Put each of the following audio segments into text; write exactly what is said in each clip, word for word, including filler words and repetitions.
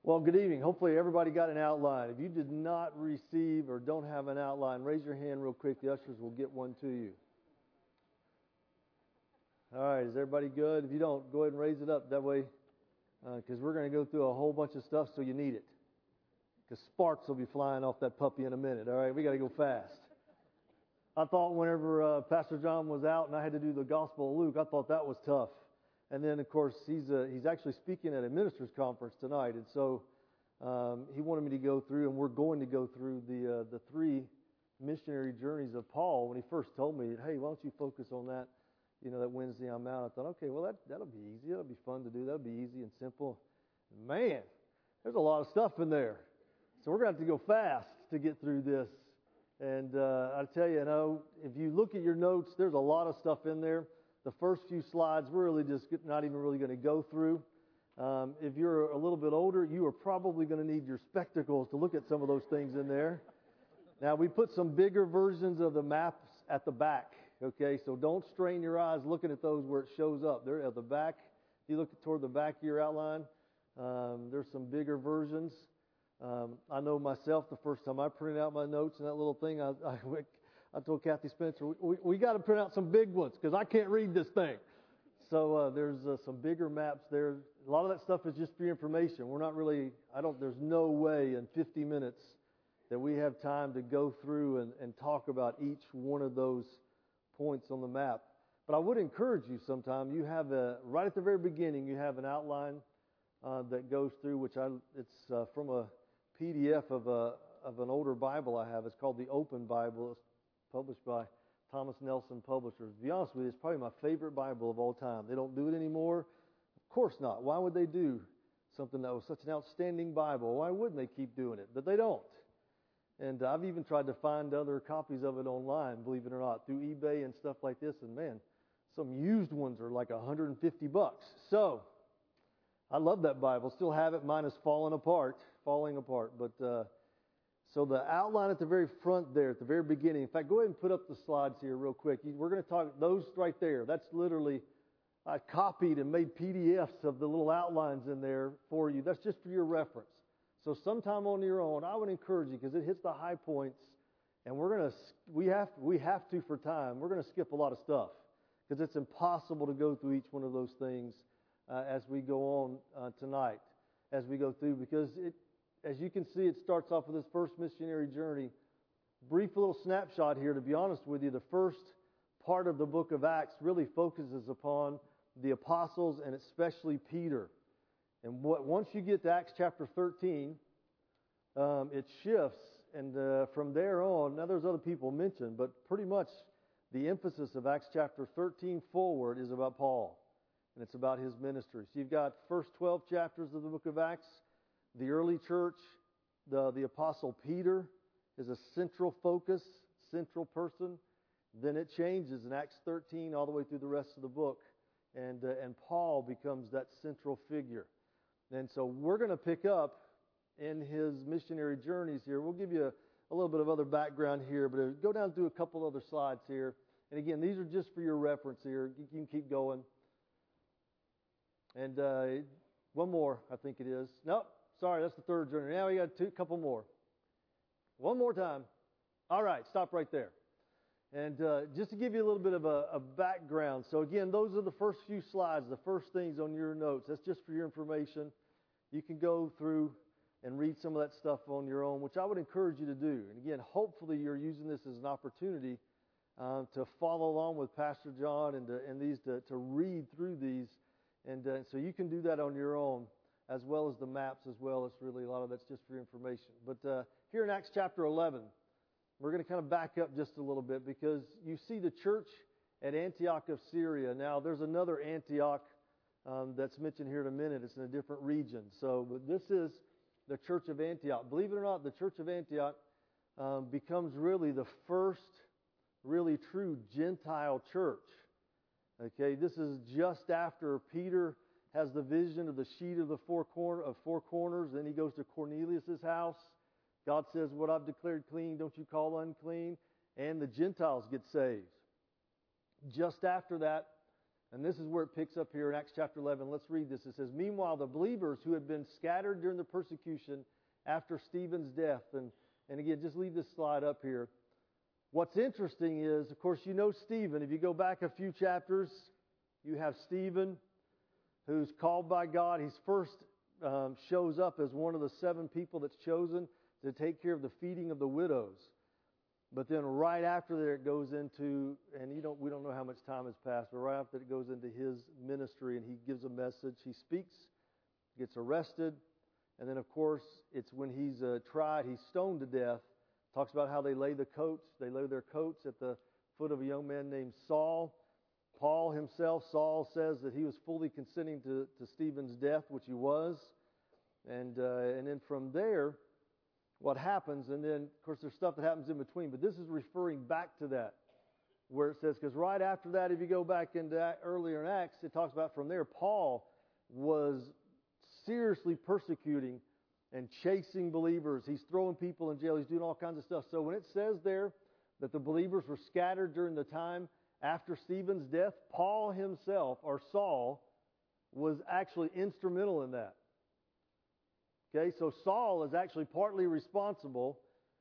Well, good evening. Hopefully everybody got an outline. If you did not receive or don't have an outline, raise your hand real quick. The ushers will get one to you. All right, is everybody good? If you don't, go ahead and raise it up. That way, because uh, we're going to go through a whole bunch of stuff, so you need it. Because sparks will be flying off that puppy in a minute. All right, we got to go fast. I thought whenever uh, Pastor John was out and I had to do the Gospel of Luke, I thought that was tough. And then, of course, he's uh, he's actually speaking at a ministers' conference tonight, and so um, he wanted me to go through, and we're going to go through the uh, the three missionary journeys of Paul. When he first told me, hey, why don't you focus on that, you know, that Wednesday I'm out, I thought, okay, well, that, that'll be easy. That'll be fun to do. That'll be easy and simple. Man, there's a lot of stuff in there. So we're going to have to go fast to get through this. And uh, I tell you, you know, if you look at your notes, there's a lot of stuff in there. The first few slides, we're really just not even really going to go through. Um, if you're a little bit older, you are probably going to need your spectacles to look at some of those things in there. Now, we put some bigger versions of the maps at the back, okay? So don't strain your eyes looking at those where it shows up. They're at the back. If you look toward the back of your outline, um, there's some bigger versions. Um, I know myself, the first time I printed out my notes and that little thing, I, I went... I told Kathy Spencer, we, we, we got to print out some big ones because I can't read this thing. So uh, there's uh, some bigger maps there. A lot of that stuff is just for your information. We're not really, I don't, there's no way in fifty minutes that we have time to go through and, and talk about each one of those points on the map. But I would encourage you sometime, you have a, right at the very beginning, you have an outline uh, that goes through, which I, it's uh, from a P D F of a of an older Bible I have. It's called the Open Bible. It's published by Thomas Nelson Publishers. To be honest with you, it's probably my favorite Bible of all time. They don't do it anymore. Of course not. Why would they do something that was such an outstanding Bible? Why wouldn't they keep doing it? But they don't. And I've even tried to find other copies of it online, believe it or not, through eBay and stuff like this. And man, some used ones are like one hundred fifty bucks. So I love that Bible. Still have it. Mine is falling apart, falling apart. But uh, So the outline at the very front there, at the very beginning, in fact, go ahead and put up the slides here real quick. We're going to talk, those right there, that's literally, I copied and made P D Fs of the little outlines in there for you. That's just for your reference. So sometime on your own, I would encourage you, because it hits the high points, and we're going to, we have, we have to for time, we're going to skip a lot of stuff, because it's impossible to go through each one of those things uh, as we go on uh, tonight, as we go through, because it, as you can see, it starts off with this first missionary journey. Brief little snapshot here, to be honest with you. The first part of the book of Acts really focuses upon the apostles and especially Peter. And what, once you get to Acts chapter thirteen, um, it shifts. And uh, from there on, now there's other people mentioned, but pretty much the emphasis of Acts chapter thirteen forward is about Paul. And it's about his ministry. So you've got first twelve chapters of the book of Acts. The early church, the, the Apostle Peter is a central focus, central person. Then it changes in Acts thirteen all the way through the rest of the book. And, uh, and Paul becomes that central figure. And so we're going to pick up in his missionary journeys here. We'll give you a, a little bit of other background here, but go down through a couple other slides here. And again, these are just for your reference here. You can keep going. And uh, one more, I think it is. Nope. Sorry, that's the third journey. Now we got two, couple more. One more time. All right, stop right there. And uh, just to give you a little bit of a, a background. So again, those are the first few slides, the first things on your notes. That's just for your information. You can go through and read some of that stuff on your own, which I would encourage you to do. And again, hopefully you're using this as an opportunity uh, to follow along with Pastor John and, to, and these to, to read through these. And uh, so you can do that on your own, as well as the maps as well. It's really a lot of that's just for your information. But uh, here in Acts chapter eleven, we're going to kind of back up just a little bit, because you see the church at Antioch of Syria. Now, there's another Antioch um, that's mentioned here in a minute. It's in a different region. So but this is the church of Antioch. Believe it or not, the church of Antioch um, becomes really the first really true Gentile church. Okay, this is just after Peter has the vision of the sheet of the four corner of four corners. Then he goes to Cornelius' house. God says, "What I've declared clean, don't you call unclean." And the Gentiles get saved. Just after that, And this is where it picks up here in Acts chapter eleven. Let's read this. It says, "Meanwhile, the believers who had been scattered during the persecution after Stephen's death," and, and again, just leave this slide up here. What's interesting is, of course, you know Stephen. If you go back a few chapters, you have Stephen, who's called by God. He's first um, shows up as one of the seven people that's chosen to take care of the feeding of the widows. But then right after there it goes into, and you don't, we don't know how much time has passed, but right after it goes into his ministry and he gives a message. He speaks, gets arrested, and then of course it's when he's uh, tried, he's stoned to death. Talks about how they lay the coats, they lay their coats at the foot of a young man named Saul. Paul himself, Saul, says that he was fully consenting to, to Stephen's death, which he was. And uh, and then from there, what happens, and then, of course, there's stuff that happens in between, but this is referring back to that, where it says, because right after that, if you go back into earlier in Acts, it talks about from there, Paul was seriously persecuting and chasing believers. He's throwing people in jail. He's doing all kinds of stuff. So when it says there that the believers were scattered during the time after Stephen's death, Paul himself, or Saul, was actually instrumental in that. Okay, so Saul is actually partly responsible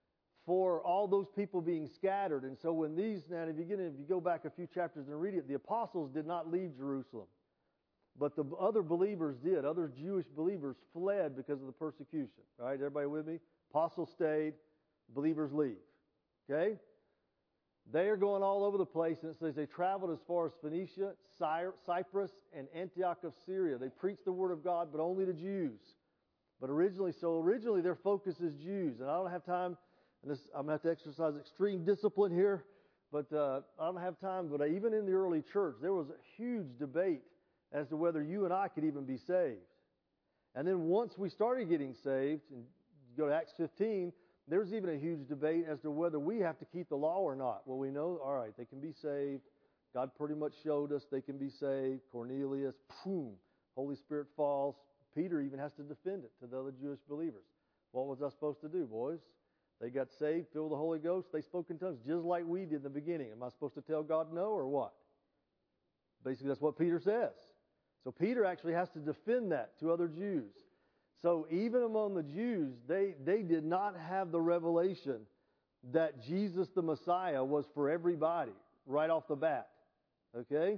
for all those people being scattered. And so when these, now if you get in, if you go back a few chapters and read it, the apostles did not leave Jerusalem. But the other believers did. Other Jewish believers fled because of the persecution. All right, everybody with me? Apostles stayed, believers leave. Okay? They are going all over the place, and it says they traveled as far as Phoenicia, Cyprus, and Antioch of Syria. They preached the word of God, but only to Jews. But originally, so originally their focus is Jews. And I don't have time, and this, I'm going to have to exercise extreme discipline here, but uh, I don't have time. But even in the early church, there was a huge debate as to whether you and I could even be saved. And then once we started getting saved, and you go to Acts fifteen, there's even a huge debate as to whether we have to keep the law or not. Well, we know, all right, they can be saved. God pretty much showed us they can be saved. Cornelius, boom, Holy Spirit falls. Peter even has to defend it to the other Jewish believers. What was I supposed to do, boys? They got saved, filled with the Holy Ghost. They spoke in tongues just like we did in the beginning. Am I supposed to tell God no or what? Basically, that's what Peter says. So Peter actually has to defend that to other Jews. So even among the Jews, they, they did not have the revelation that Jesus the Messiah was for everybody right off the bat. Okay?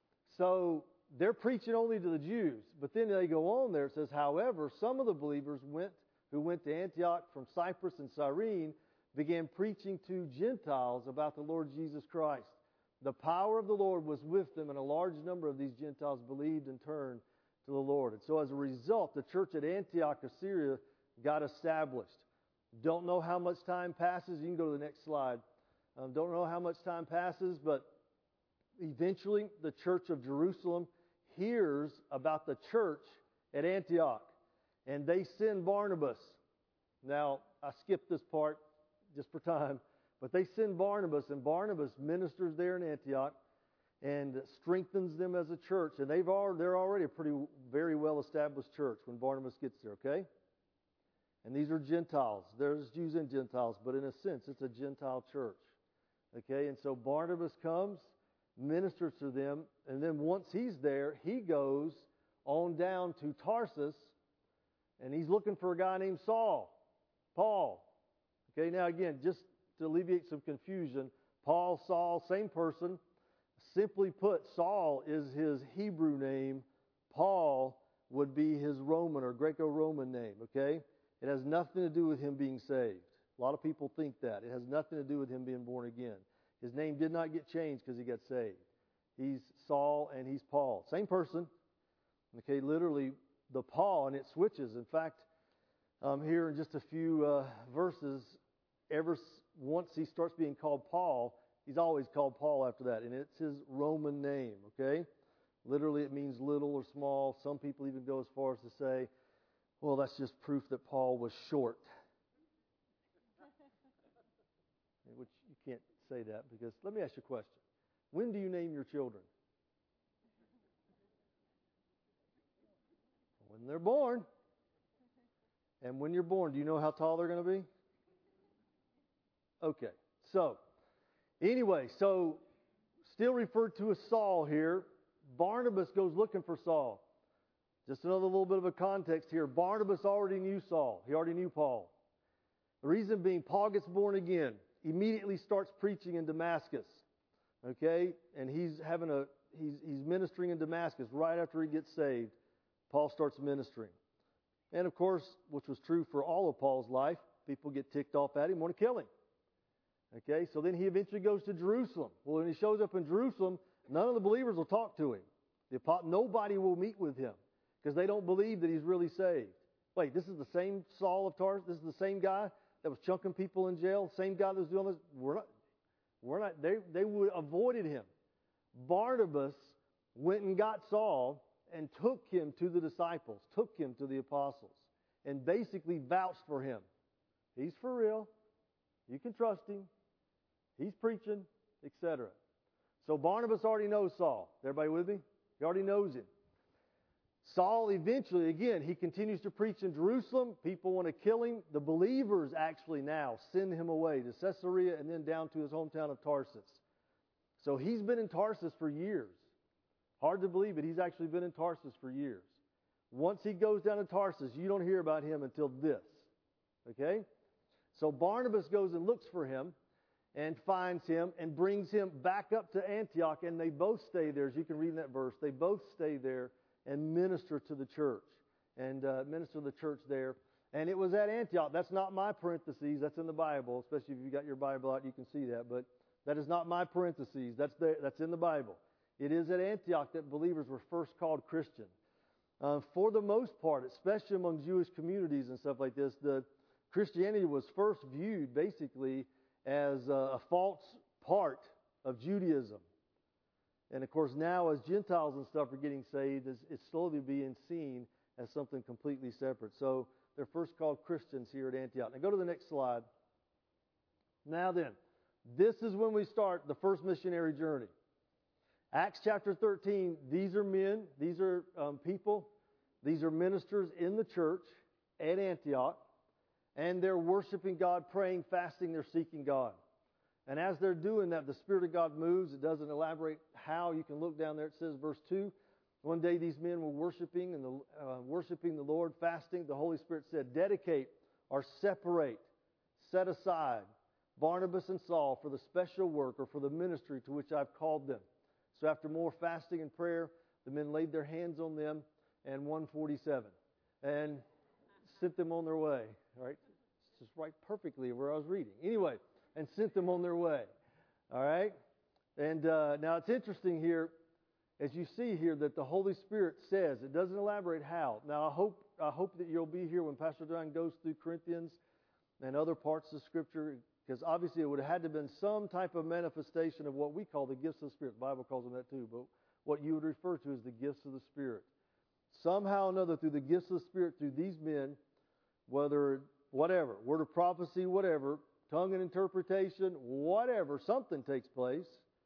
So they're preaching only to the Jews. But then they go on there. It says, however, some of the believers went who went to Antioch from Cyprus and Cyrene began preaching to Gentiles about the Lord Jesus Christ. The power of the Lord was with them, and a large number of these Gentiles believed and turned to the Lord. And so as a result, the church at Antioch of Syria got established. Don't know how much time passes. You can go to the next slide. Um, don't know how much time passes, but eventually the church of Jerusalem hears about the church at Antioch, and they send Barnabas. Now, I skipped this part just for time, but they send Barnabas, and Barnabas ministers there in Antioch and strengthens them as a church. And they've already, they're already a pretty, very well-established church when Barnabas gets there, okay? And these are Gentiles. There's Jews and Gentiles, but in a sense, it's a Gentile church, okay? And so Barnabas comes, ministers to them, and then once he's there, he goes on down to Tarsus, and he's looking for a guy named Saul, Paul. Okay, now again, just to alleviate some confusion, Paul, Saul, same person. Simply put, Saul is his Hebrew name. Paul would be his Roman or Greco-Roman name, okay? It has nothing to do with him being saved. A lot of people think that. It has nothing to do with him being born again. His name did not get changed because he got saved. He's Saul and he's Paul. Same person. Okay, literally the Paul, and it switches. In fact, um, here in just a few uh, verses, ever once he starts being called Paul, he's always called Paul after that, and it's his Roman name, okay? Literally it means little or small. Some people even go as far as to say, well, that's just proof that Paul was short. Which you can't say that, because let me ask you a question. When do you name your children? When they're born. And when you're born, do you know how tall they're going to be? Okay, so anyway, so still referred to as Saul here, Barnabas goes looking for Saul. Just another little bit of a context here. Barnabas already knew Saul. He already knew Paul. The reason being, Paul gets born again, immediately starts preaching in Damascus. Okay? And he's having a he's he's ministering in Damascus right after he gets saved. Paul starts ministering. And of course, which was true for all of Paul's life, people get ticked off at him, want to kill him. Okay? So then he eventually goes to Jerusalem. Well, when he shows up in Jerusalem, none of the believers will talk to him. The, nobody will meet with him because they don't believe that he's really saved. Wait, this is the same Saul of Tarsus? This is the same guy that was chunking people in jail? Same guy that was doing this? We're not, we're not, they, they would avoided him. Barnabas went and got Saul and took him to the disciples, took him to the apostles, and basically vouched for him. He's for real. You can trust him. He's preaching, et cetera. So Barnabas already knows Saul. Everybody with me? He already knows him. Saul eventually, again, he continues to preach in Jerusalem. People want to kill him. The believers actually now send him away to Caesarea and then down to his hometown of Tarsus. So he's been in Tarsus for years. Hard to believe it. He's actually been in Tarsus for years. Once he goes down to Tarsus, you don't hear about him until this. Okay? So Barnabas goes and looks for him and finds him and brings him back up to Antioch, and they both stay there. As you can read in that verse, they both stay there and minister to the church and uh, minister to the church there. And it was at Antioch. That's not my parentheses. That's in the Bible, especially if you got your Bible out, you can see that. But that is not my parentheses. That's there, that's in the Bible. It is at Antioch that believers were first called Christian. Uh, for the most part, especially among Jewish communities and stuff like this, the Christianity was first viewed basically as a, a false part of Judaism. And of course now as Gentiles and stuff are getting saved, it's, it's slowly being seen as something completely separate. So they're first called Christians here at Antioch. Now go to the next slide. Now then, this is when we start the first missionary journey. Acts chapter thirteen, these are men, these are um, people, these are ministers in the church at Antioch, and they're worshiping God, praying, fasting, they're seeking God. And as they're doing that, the Spirit of God moves. It doesn't elaborate how. You can look down there. It says, verse two, one day these men were worshiping and the, uh, worshiping the Lord, fasting. The Holy Spirit said, dedicate or separate, set aside Barnabas and Saul for the special work or for the ministry to which I've called them. So after more fasting and prayer, the men laid their hands on them and one forty-seven and sent them on their way. All right? It's just right perfectly where I was reading. Anyway, and sent them on their way. All right? And uh, now it's interesting here, as you see here, that the Holy Spirit says, it doesn't elaborate how. Now I hope I hope that you'll be here when Pastor John goes through Corinthians and other parts of Scripture, because obviously it would have had to have been some type of manifestation of what we call the gifts of the Spirit. The Bible calls them that too, but what you would refer to as the gifts of the Spirit. Somehow or another, through the gifts of the Spirit, through these men, whether, whatever, word of prophecy, whatever, tongue and interpretation, whatever, something takes place.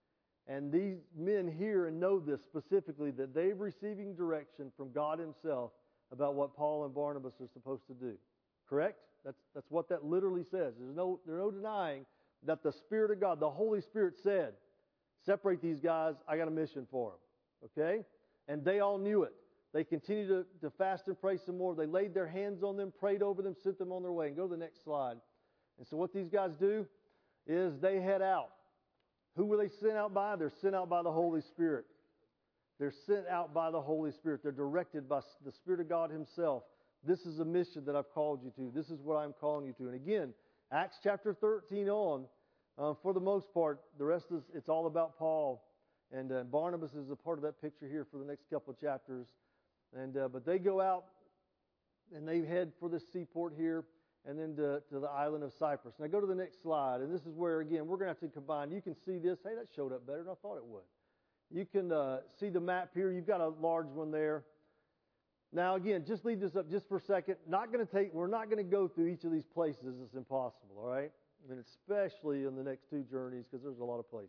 And these men hear and know this specifically, that they're receiving direction from God Himself about what Paul and Barnabas are supposed to do. Correct? That's that's what that literally says. There's no there's no denying that the Spirit of God, the Holy Spirit said, separate these guys, I got a mission for them. Okay? And they all knew it. They continued to, to fast and pray some more. They laid their hands on them, prayed over them, sent them on their way. And go to the next slide. And so what these guys do is they head out. Who were they sent out by? They're sent out by the Holy Spirit. They're sent out by the Holy Spirit. They're directed by the Spirit of God Himself. This is a mission that I've called you to. This is what I'm calling you to. And again, Acts chapter thirteen on, uh, for the most part, the rest is, it's all about Paul. And uh, Barnabas is a part of that picture here for the next couple of chapters. And uh, but they go out and they head for this seaport here and then to, to the island of Cyprus. Now go to the next slide. And this is where, again, we're going to have to combine. You can see this. Hey, that showed up better than I thought it would. You can uh, see the map here. You've got a large one there. Now, again, just leave this up just for a second. Not going to take. We're not going to go through each of these places. It's impossible, all right? And especially in the next two journeys, because there's a lot of places.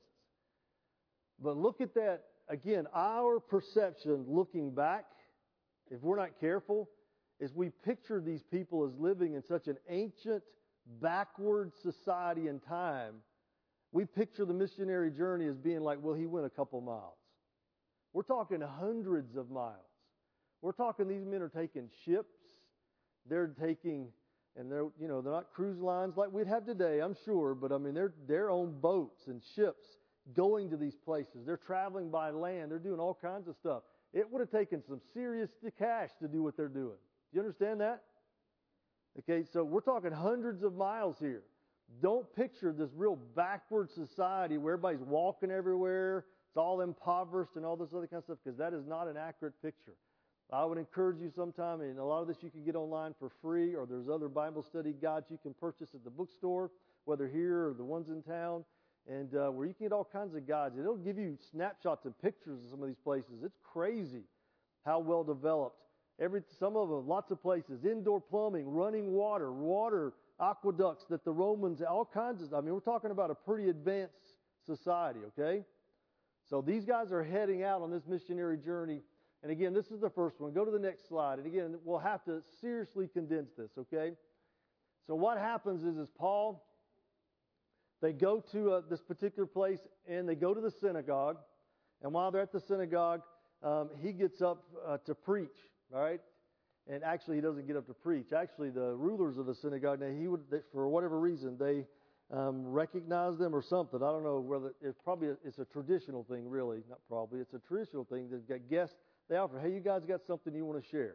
But look at that. Again, our perception looking back, if we're not careful, is we picture these people as living in such an ancient, backward society and time. We picture the missionary journey as being like, well, he went a couple miles. We're talking hundreds of miles. We're talking these men are taking ships. They're taking, and they're, you know, they're not cruise lines like we'd have today, I'm sure, but I mean, they're, they're on boats and ships going to these places. They're traveling by land. They're doing all kinds of stuff. It would have taken some serious cash to do what they're doing. Do you understand that? Okay, so we're talking hundreds of miles here. Don't picture this real backward society where everybody's walking everywhere. It's all impoverished and all this other kind of stuff, because that is not an accurate picture. I would encourage you sometime, and a lot of this you can get online for free, or there's other Bible study guides you can purchase at the bookstore, whether here or the ones in town, and uh, where you can get all kinds of guides. And it'll give you snapshots and pictures of some of these places. It's crazy how well developed. Every some of them, lots of places, indoor plumbing, running water, water aqueducts that the Romans, all kinds of. I mean, we're talking about a pretty advanced society. Okay, so these guys are heading out on this missionary journey. And again, this is the first one. Go to the next slide. And again, we'll have to seriously condense this, okay? So what happens is, is Paul, they go to uh, this particular place, and they go to the synagogue. And while they're at the synagogue, um, he gets up uh, to preach, all right? And actually, he doesn't get up to preach. Actually, the rulers of the synagogue, now he would, they, for whatever reason, they um, recognize them or something. I don't know whether it's probably a, it's a traditional thing, really. Not probably. It's a traditional thing. They've got guests. They offer, hey, you guys got something you want to share.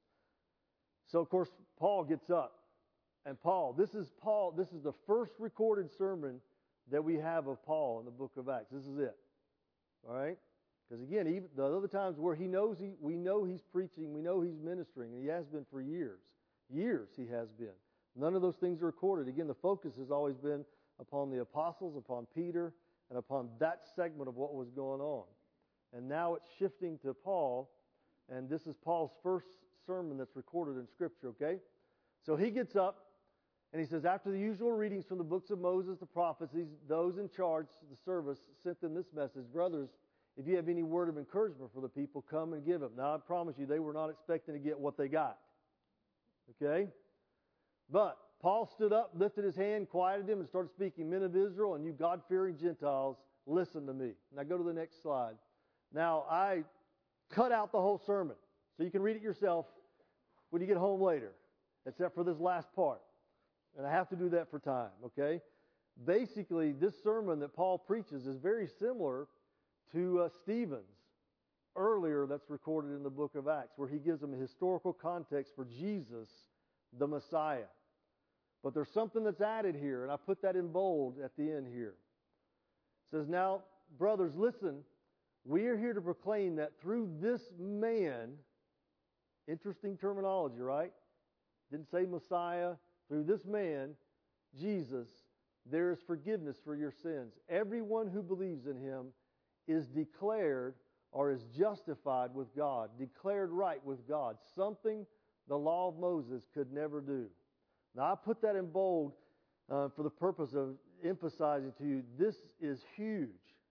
So, of course, Paul gets up. And Paul, this is Paul, this is the first recorded sermon that we have of Paul in the book of Acts. This is it. All right? Because, again, even the other times where he knows, he, we know he's preaching, we know he's ministering, and he has been for years. Years he has been. None of those things are recorded. Again, the focus has always been upon the apostles, upon Peter, and upon that segment of what was going on. And now it's shifting to Paul, and this is Paul's first sermon that's recorded in Scripture, okay? So he gets up, and he says, after the usual readings from the books of Moses, the prophets, these, those in charge of the service sent them this message, brothers, if you have any word of encouragement for the people, come and give them. Now, I promise you, they were not expecting to get what they got, okay? But Paul stood up, lifted his hand, quieted them, and started speaking, men of Israel and you God-fearing Gentiles, listen to me. Now, go to the next slide. Now, I cut out the whole sermon, so you can read it yourself when you get home later, except for this last part. And I have to do that for time, okay? Basically, this sermon that Paul preaches is very similar to uh, Stephen's earlier that's recorded in the book of Acts, where he gives them a historical context for Jesus, the Messiah. But there's something that's added here, and I put that in bold at the end here. It says, now, brothers, listen. We are here to proclaim that through this man, interesting terminology, right? Didn't say Messiah. Through this man, Jesus, there is forgiveness for your sins. Everyone who believes in him is declared or is justified with God, declared right with God, something the law of Moses could never do. Now, I put that in bold uh, for the purpose of emphasizing to you, this is huge.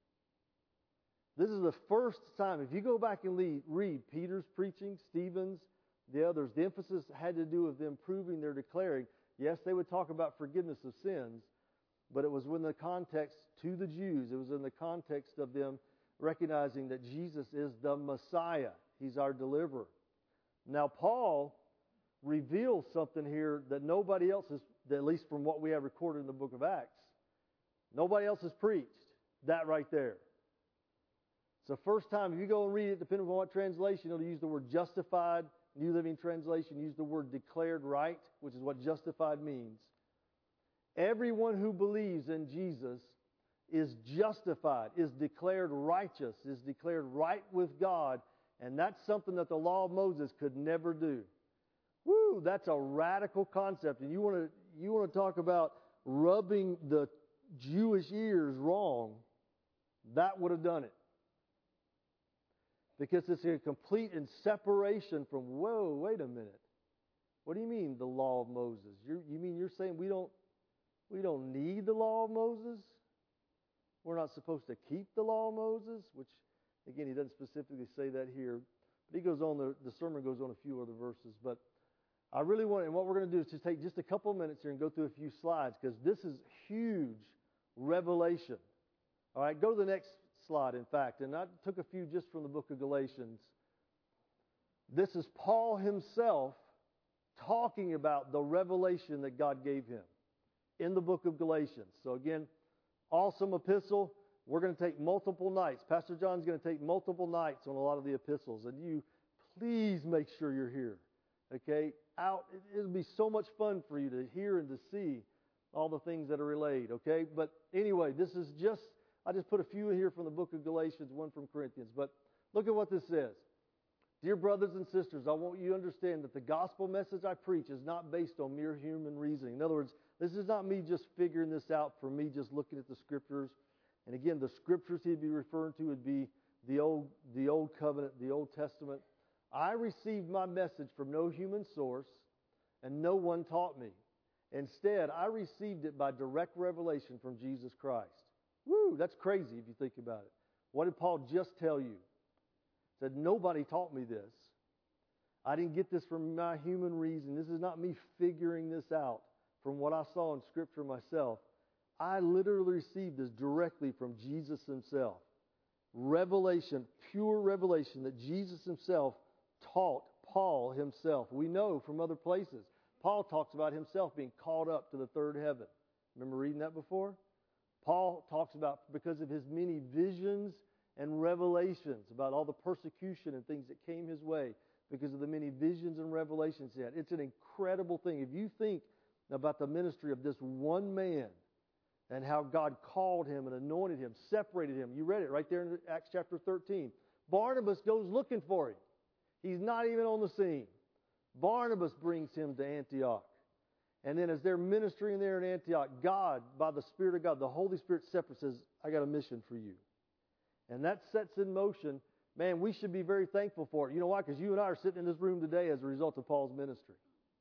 This is the first time, if you go back and lead, read Peter's preaching, Stephen's, the others, the emphasis had to do with them proving their declaring. Yes, they would talk about forgiveness of sins, but it was in the context to the Jews. It was in the context of them recognizing that Jesus is the Messiah. He's our deliverer. Now, Paul reveals something here that nobody else has, at least from what we have recorded in the book of Acts, nobody else has preached. That right there. It's the first time, if you go and read it, depending on what translation, it'll use the word justified. New Living Translation use the word declared right, which is what justified means. Everyone who believes in Jesus is justified, is declared righteous, is declared right with God, and that's something that the law of Moses could never do. Woo, that's a radical concept, and you want to you want to talk about rubbing the Jewish ears wrong, that would have done it. Because it's a complete and separation from, whoa, wait a minute. What do you mean, the law of Moses? You're, you mean you're saying we don't we don't need the law of Moses? We're not supposed to keep the law of Moses? Which, again, he doesn't specifically say that here. But he goes on, the, the sermon goes on a few other verses. But I really want, and what we're going to do is just take just a couple of minutes here and go through a few slides, because this is huge revelation. All right, go to the next slide, in fact, and I took a few just from the book of Galatians. This is Paul himself talking about the revelation that God gave him in the book of Galatians. So again, awesome epistle. We're going to take multiple nights. Pastor John's going to take multiple nights on a lot of the epistles, and you please make sure you're here. Okay? Out, it'll be so much fun for you to hear and to see all the things that are relayed. Okay? But anyway, this is just, I just put a few here from the book of Galatians, one from Corinthians. But look at what this says. Dear brothers and sisters, I want you to understand that the gospel message I preach is not based on mere human reasoning. In other words, this is not me just figuring this out for me just looking at the scriptures. And again, the scriptures he'd be referring to would be the old, the old covenant, the Old Testament. I received my message from no human source, and no one taught me. Instead, I received it by direct revelation from Jesus Christ. Woo, that's crazy if you think about it. What did Paul just tell you? He said, nobody taught me this. I didn't get this from my human reason. This is not me figuring this out from what I saw in Scripture myself. I literally received this directly from Jesus himself. Revelation, pure revelation that Jesus himself taught Paul himself. We know from other places. Paul talks about himself being caught up to the third heaven. Remember reading that before? Paul talks about because of his many visions and revelations about all the persecution and things that came his way because of the many visions and revelations he had. It's an incredible thing. If you think about the ministry of this one man and how God called him and anointed him, separated him. You read it right there in Acts chapter thirteen. Barnabas goes looking for him. He's not even on the scene. Barnabas brings him to Antioch. And then as they're ministering there in Antioch, God, by the Spirit of God, the Holy Spirit separate says, I got a mission for you. And that sets in motion, man, we should be very thankful for it. You know why? Because you and I are sitting in this room today as a result of Paul's ministry.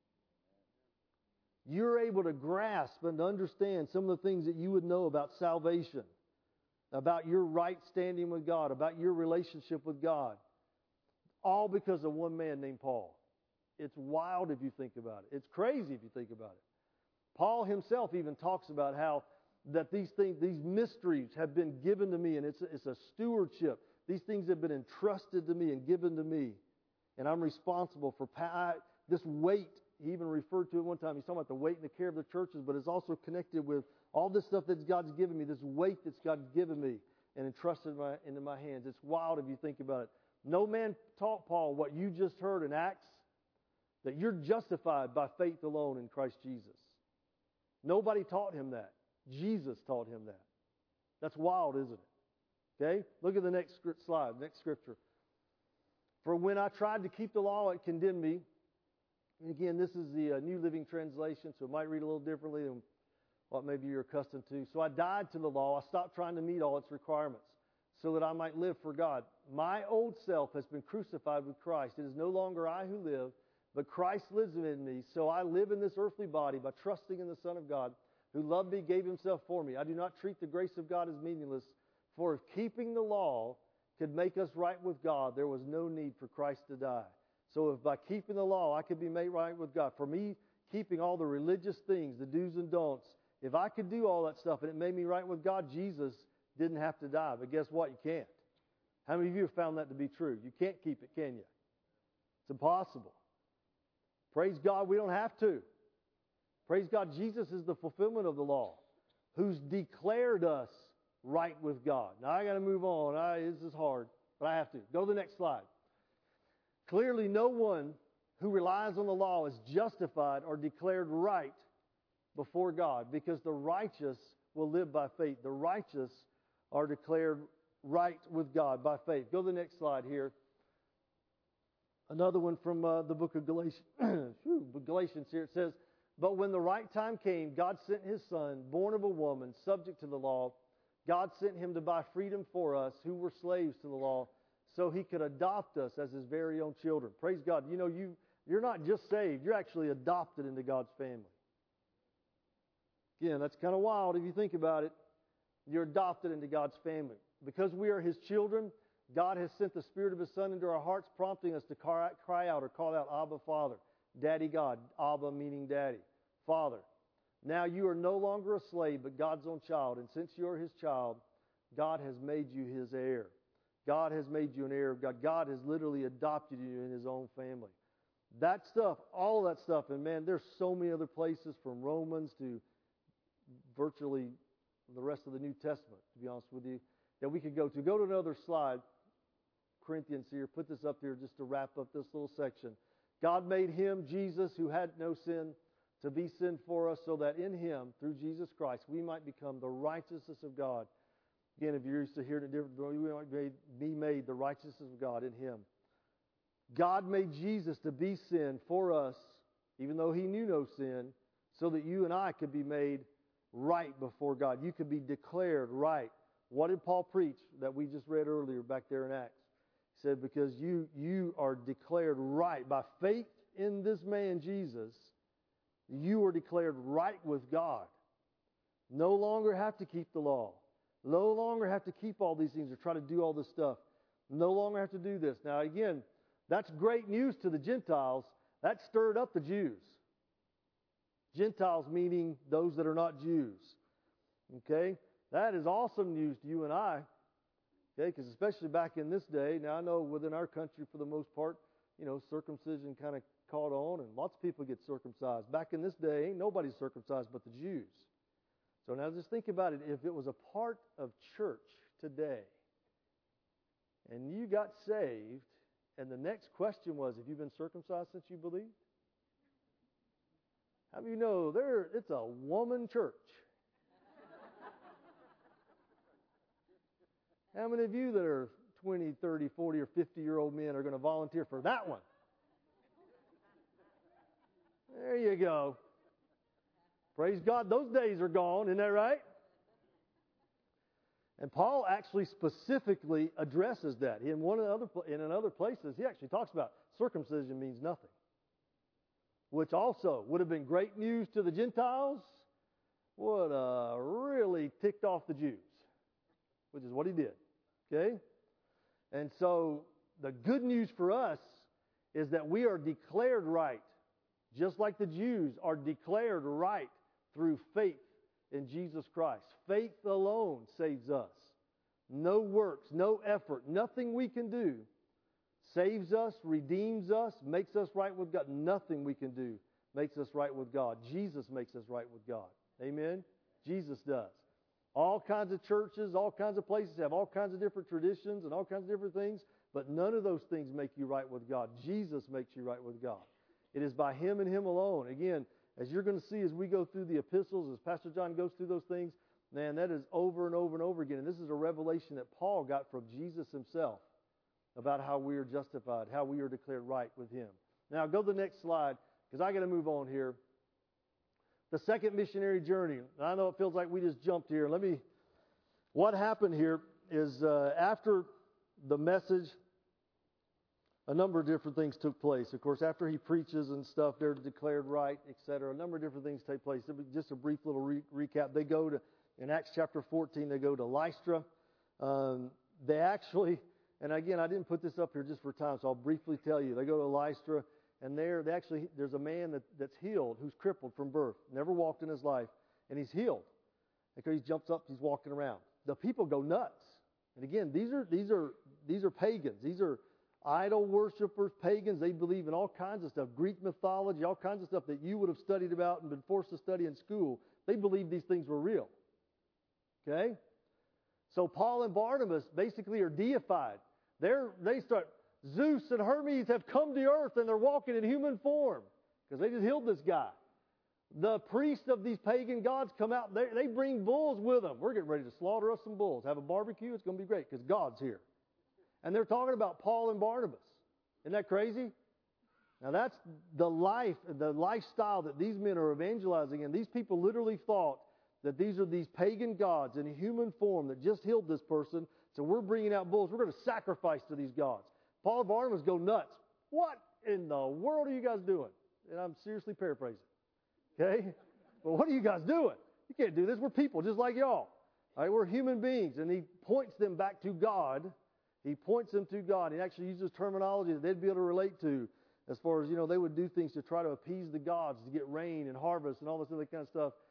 You're able to grasp and understand some of the things that you would know about salvation, about your right standing with God, about your relationship with God, all because of one man named Paul. It's wild if you think about it. It's crazy if you think about it. Paul himself even talks about how that these things, these mysteries have been given to me, and it's a, it's a stewardship. These things have been entrusted to me and given to me, and I'm responsible for pa- this weight. He even referred to it one time. He's talking about the weight and the care of the churches, but it's also connected with all this stuff that God's given me, this weight that God's given me and entrusted my, into my hands. It's wild if you think about it. No man taught Paul what you just heard in Acts, that you're justified by faith alone in Christ Jesus. Nobody taught him that. Jesus taught him that. That's wild, isn't it? Okay? Look at the next slide, next scripture. For when I tried to keep the law, it condemned me. And again, this is the uh, New Living Translation, so it might read a little differently than what maybe you're accustomed to. So I died to the law. I stopped trying to meet all its requirements so that I might live for God. My old self has been crucified with Christ. It is no longer I who live, but Christ lives in me. So I live in this earthly body by trusting in the Son of God, who loved me, gave himself for me. I do not treat the grace of God as meaningless, for if keeping the law could make us right with God, there was no need for Christ to die. So if by keeping the law I could be made right with God, for me keeping all the religious things, the do's and don'ts, if I could do all that stuff and it made me right with God, Jesus didn't have to die. But guess what? You can't. How many of you have found that to be true? You can't keep it, can you? It's impossible. Praise God, we don't have to. Praise God, Jesus is the fulfillment of the law, who's declared us right with God. Now, I got to move on. I, this is hard, but I have to. Go to the next slide. Clearly, no one who relies on the law is justified or declared right before God, because the righteous will live by faith. The righteous are declared right with God by faith. Go to the next slide here. Another one from uh, the book of Galatians. Galatians here. It says, but when the right time came, God sent his Son, born of a woman, subject to the law. God sent him to buy freedom for us who were slaves to the law, so he could adopt us as his very own children. Praise God. You know, you, you're not just saved. You're actually adopted into God's family. Again, that's kind of wild if you think about it. You're adopted into God's family. Because we are his children, God has sent the Spirit of his Son into our hearts, prompting us to cry out or call out, Abba, Father. Daddy God. Abba meaning daddy. Father. Now you are no longer a slave, but God's own child. And since you are his child, God has made you His heir. God has made you an heir of God. God has literally adopted you in His own family. That stuff, all that stuff, and man, there's so many other places from Romans to virtually the rest of the New Testament, to be honest with you, that we could go to. Go to another slide, Corinthians here. Put this up here just to wrap up this little section. God made Him, Jesus, who had no sin, to be sin for us, so that in Him, through Jesus Christ, we might become the righteousness of God. Again, if you're used to hearing it different, we might be made the righteousness of God in Him. God made Jesus to be sin for us, even though He knew no sin, so that you and I could be made right before God. You could be declared right. What did Paul preach that we just read earlier back there in Acts? He said, because you, you are declared right. By faith in this man, Jesus, you are declared right with God. No longer have to keep the law. No longer have to keep all these things or try to do all this stuff. No longer have to do this. Now again, that's great news to the Gentiles. That stirred up the Jews. Gentiles meaning those that are not Jews. Okay? That is awesome news to you and I. Okay? Because especially back in this day, now I know within our country for the most part, you know, circumcision kind of caught on and lots of people get circumcised. Back in this day, ain't nobody circumcised but the Jews. So now just think about it. If it was a part of church today and you got saved and the next question was, have you been circumcised since you believed? How many of you know there? It's a woman church? How many of you that are twenty, thirty, forty, or fifty-year-old men are going to volunteer for that one? There you go. Praise God, those days are gone, isn't that right? And Paul actually specifically addresses that. In one of the other in other places, he actually talks about circumcision means nothing, which also would have been great news to the Gentiles, would have really ticked off the Jews, which is what he did. Okay? And so the good news for us is that we are declared right, just like the Jews are declared right through faith in Jesus Christ. Faith alone saves us. No works, no effort, nothing we can do saves us, redeems us, makes us right with God. Nothing we can do makes us right with God. Jesus makes us right with God. Amen? Jesus does. All kinds of churches, all kinds of places have all kinds of different traditions and all kinds of different things, but none of those things make you right with God. Jesus makes you right with God. It is by Him and Him alone. Again, as you're going to see as we go through the epistles, as Pastor John goes through those things, man, that is over and over and over again. And this is a revelation that Paul got from Jesus Himself about how we are justified, how we are declared right with Him. Now, go to the next slide, because I got to move on here. The second missionary journey. I know it feels like we just jumped here. Let me, what happened here is uh, after the message, a number of different things took place. Of course, after he preaches and stuff, they're declared right, et cetera. A number of different things take place. Just a brief little re- recap. They go to, in Acts chapter fourteen, they go to Lystra. Um, they actually, and again, I didn't put this up here just for time, so I'll briefly tell you. They go to Lystra, and there, they actually, there's a man that, that's healed who's crippled from birth, never walked in his life, and he's healed. Because he jumps up, he's walking around. The people go nuts. And again, these are these are these are pagans. These are idol worshipers, pagans. They believe in all kinds of stuff, Greek mythology, all kinds of stuff that you would have studied about and been forced to study in school. They believe these things were real. Okay? So Paul and Barnabas basically are deified. They're, they start, Zeus and Hermes have come to earth and they're walking in human form because they just healed this guy. The priests of these pagan gods come out. They, they bring bulls with them. We're getting ready to slaughter us some bulls. Have a barbecue. It's going to be great because God's here. And they're talking about Paul and Barnabas. Isn't that crazy? Now that's the life, the lifestyle that these men are evangelizing in. These people literally thought that these are these pagan gods in human form that just healed this person. So we're bringing out bulls. We're going to sacrifice to these gods. Paul and Barnabas go nuts. What in the world are you guys doing? And I'm seriously paraphrasing. Okay? But what are you guys doing? You can't do this. We're people just like y'all. All right? We're human beings. And he points them back to God. He points them to God. He actually uses terminology that they'd be able to relate to as far as, you know, they would do things to try to appease the gods, to get rain and harvest and all this other kind of stuff.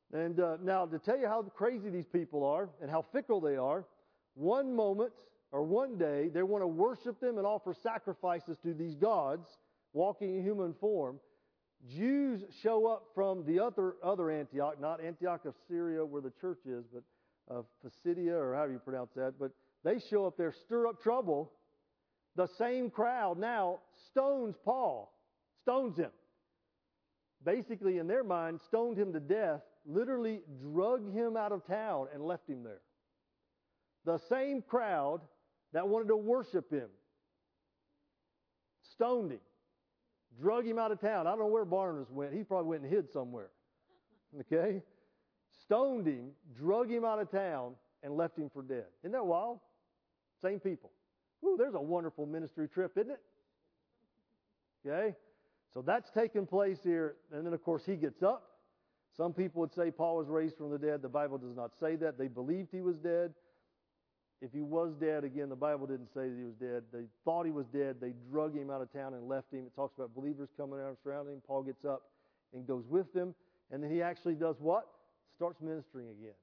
And uh, now, to tell you how crazy these people are and how fickle they are, one moment or one day they want to worship them and offer sacrifices to these gods walking in human form. Jews show up from the other other Antioch, not Antioch of Syria where the church is, but of Pisidia, or however you pronounce that. But they show up there, stir up trouble. The same crowd now stones Paul, stones him. Basically, in their mind, stoned him to death, literally drug him out of town and left him there. The same crowd that wanted to worship him stoned him, drug him out of town. I don't know where Barnabas went. He probably went and hid somewhere. Okay? Stoned him, drug him out of town, and left him for dead. Isn't that wild? Same people. Ooh, there's a wonderful ministry trip, isn't it? Okay? So that's taking place here. And then, of course, he gets up. Some people would say Paul was raised from the dead. The Bible does not say that. They believed he was dead. If he was dead, again, the Bible didn't say that he was dead. They thought he was dead. They drug him out of town and left him. It talks about believers coming out and surrounding him. Paul gets up and goes with them. And then he actually does what? Starts ministering again.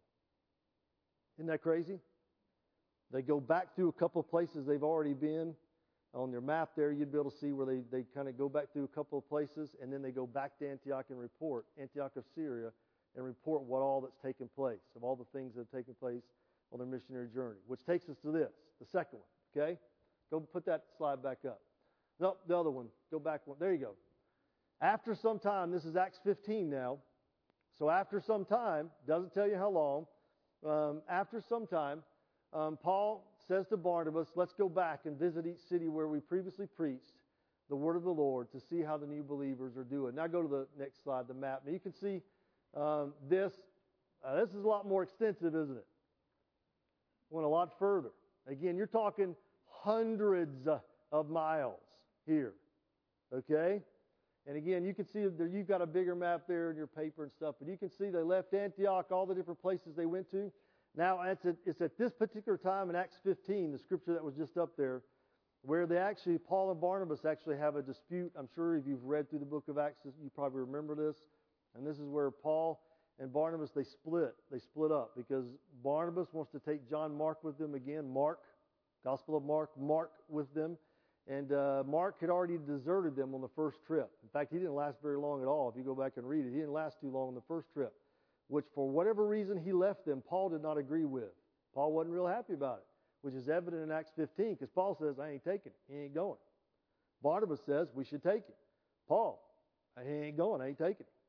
Isn't that crazy? They go back through a couple of places they've already been. On their map there, you'd be able to see where they, they kind of go back through a couple of places, and then they go back to Antioch and report, Antioch of Syria, and report what all that's taken place, of all the things that have taken place on their missionary journey. Which takes us to this, the second one, okay? Go put that slide back up. No, the other one. Go back one. There you go. After some time, this is Acts fifteen now, so after some time, doesn't tell you how long, um, after some time, um, Paul says to Barnabas, let's go back and visit each city where we previously preached the word of the Lord to see how the new believers are doing. Now go to the next slide, the map. Now you can see um, this. Uh, this is a lot more extensive, isn't it? Went a lot further. Again, you're talking hundreds of miles here. Okay? And again, you can see that you've got a bigger map there in your paper and stuff, but you can see they left Antioch, all the different places they went to. Now, it's at, it's at this particular time in Acts fifteen, the scripture that was just up there, where they actually, Paul and Barnabas actually have a dispute. I'm sure if you've read through the book of Acts, you probably remember this. And this is where Paul and Barnabas, they split. They split up because Barnabas wants to take John Mark with them again. Mark, Gospel of Mark, Mark with them. And uh, Mark had already deserted them on the first trip. In fact, he didn't last very long at all. If you go back and read it, he didn't last too long on the first trip, which for whatever reason he left them, Paul did not agree with. Paul wasn't real happy about it, which is evident in Acts fifteen, because Paul says, I ain't taking it. He ain't going. Barnabas says, we should take it. Paul, he ain't going. I ain't taking it.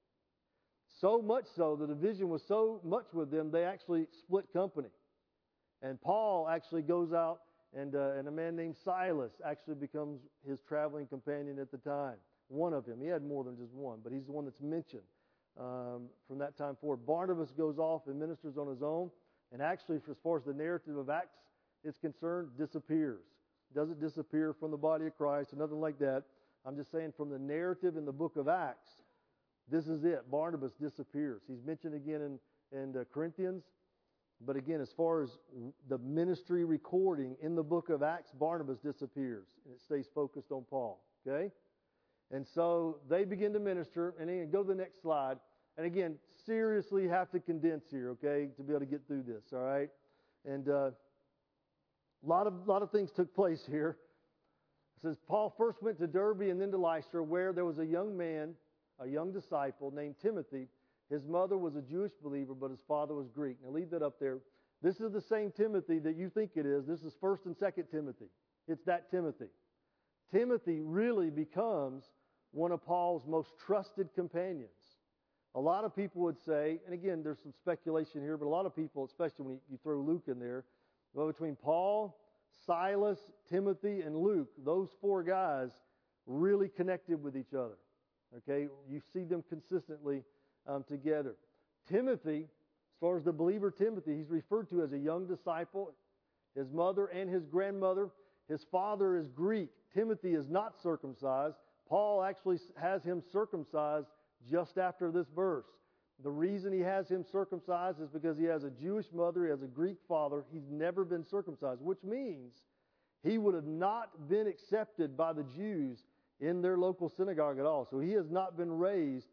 So much so, the division was so much with them, they actually split company. And Paul actually goes out, and, uh, and a man named Silas actually becomes his traveling companion at the time. One of him. He had more than just one, but he's the one that's mentioned. Um, from that time forward, Barnabas goes off and ministers on his own, and actually, as far as the narrative of Acts is concerned, disappears. Doesn't disappear from the body of Christ or nothing like that. I'm just saying from the narrative in the book of Acts, this is it. Barnabas disappears. He's mentioned again in, in the Corinthians, but again, as far as the ministry recording in the book of Acts, Barnabas disappears, and it stays focused on Paul. Okay? And so they begin to minister, and again, go to the next slide. And again, seriously have to condense here, okay, to be able to get through this, all right? And uh, a lot of lot of things took place here. It says Paul first went to Derbe and then to Lystra, where there was a young man, a young disciple named Timothy. His mother was a Jewish believer, but his father was Greek. Now leave that up there. This is the same Timothy that you think it is. This is First and Second Timothy. It's that Timothy. Timothy really becomes one of Paul's most trusted companions. A lot of people would say, and again, there's some speculation here, but a lot of people, especially when you throw Luke in there, well, between Paul, Silas, Timothy, and Luke, those four guys really connected with each other. Okay? You see them consistently um, together. Timothy, as far as the believer Timothy, he's referred to as a young disciple. His mother and his grandmother. His father is Greek. Timothy is not circumcised. Paul actually has him circumcised just after this verse. The reason he has him circumcised is because he has a Jewish mother, he has a Greek father. He's never been circumcised, which means he would have not been accepted by the Jews in their local synagogue at all. So he has not been raised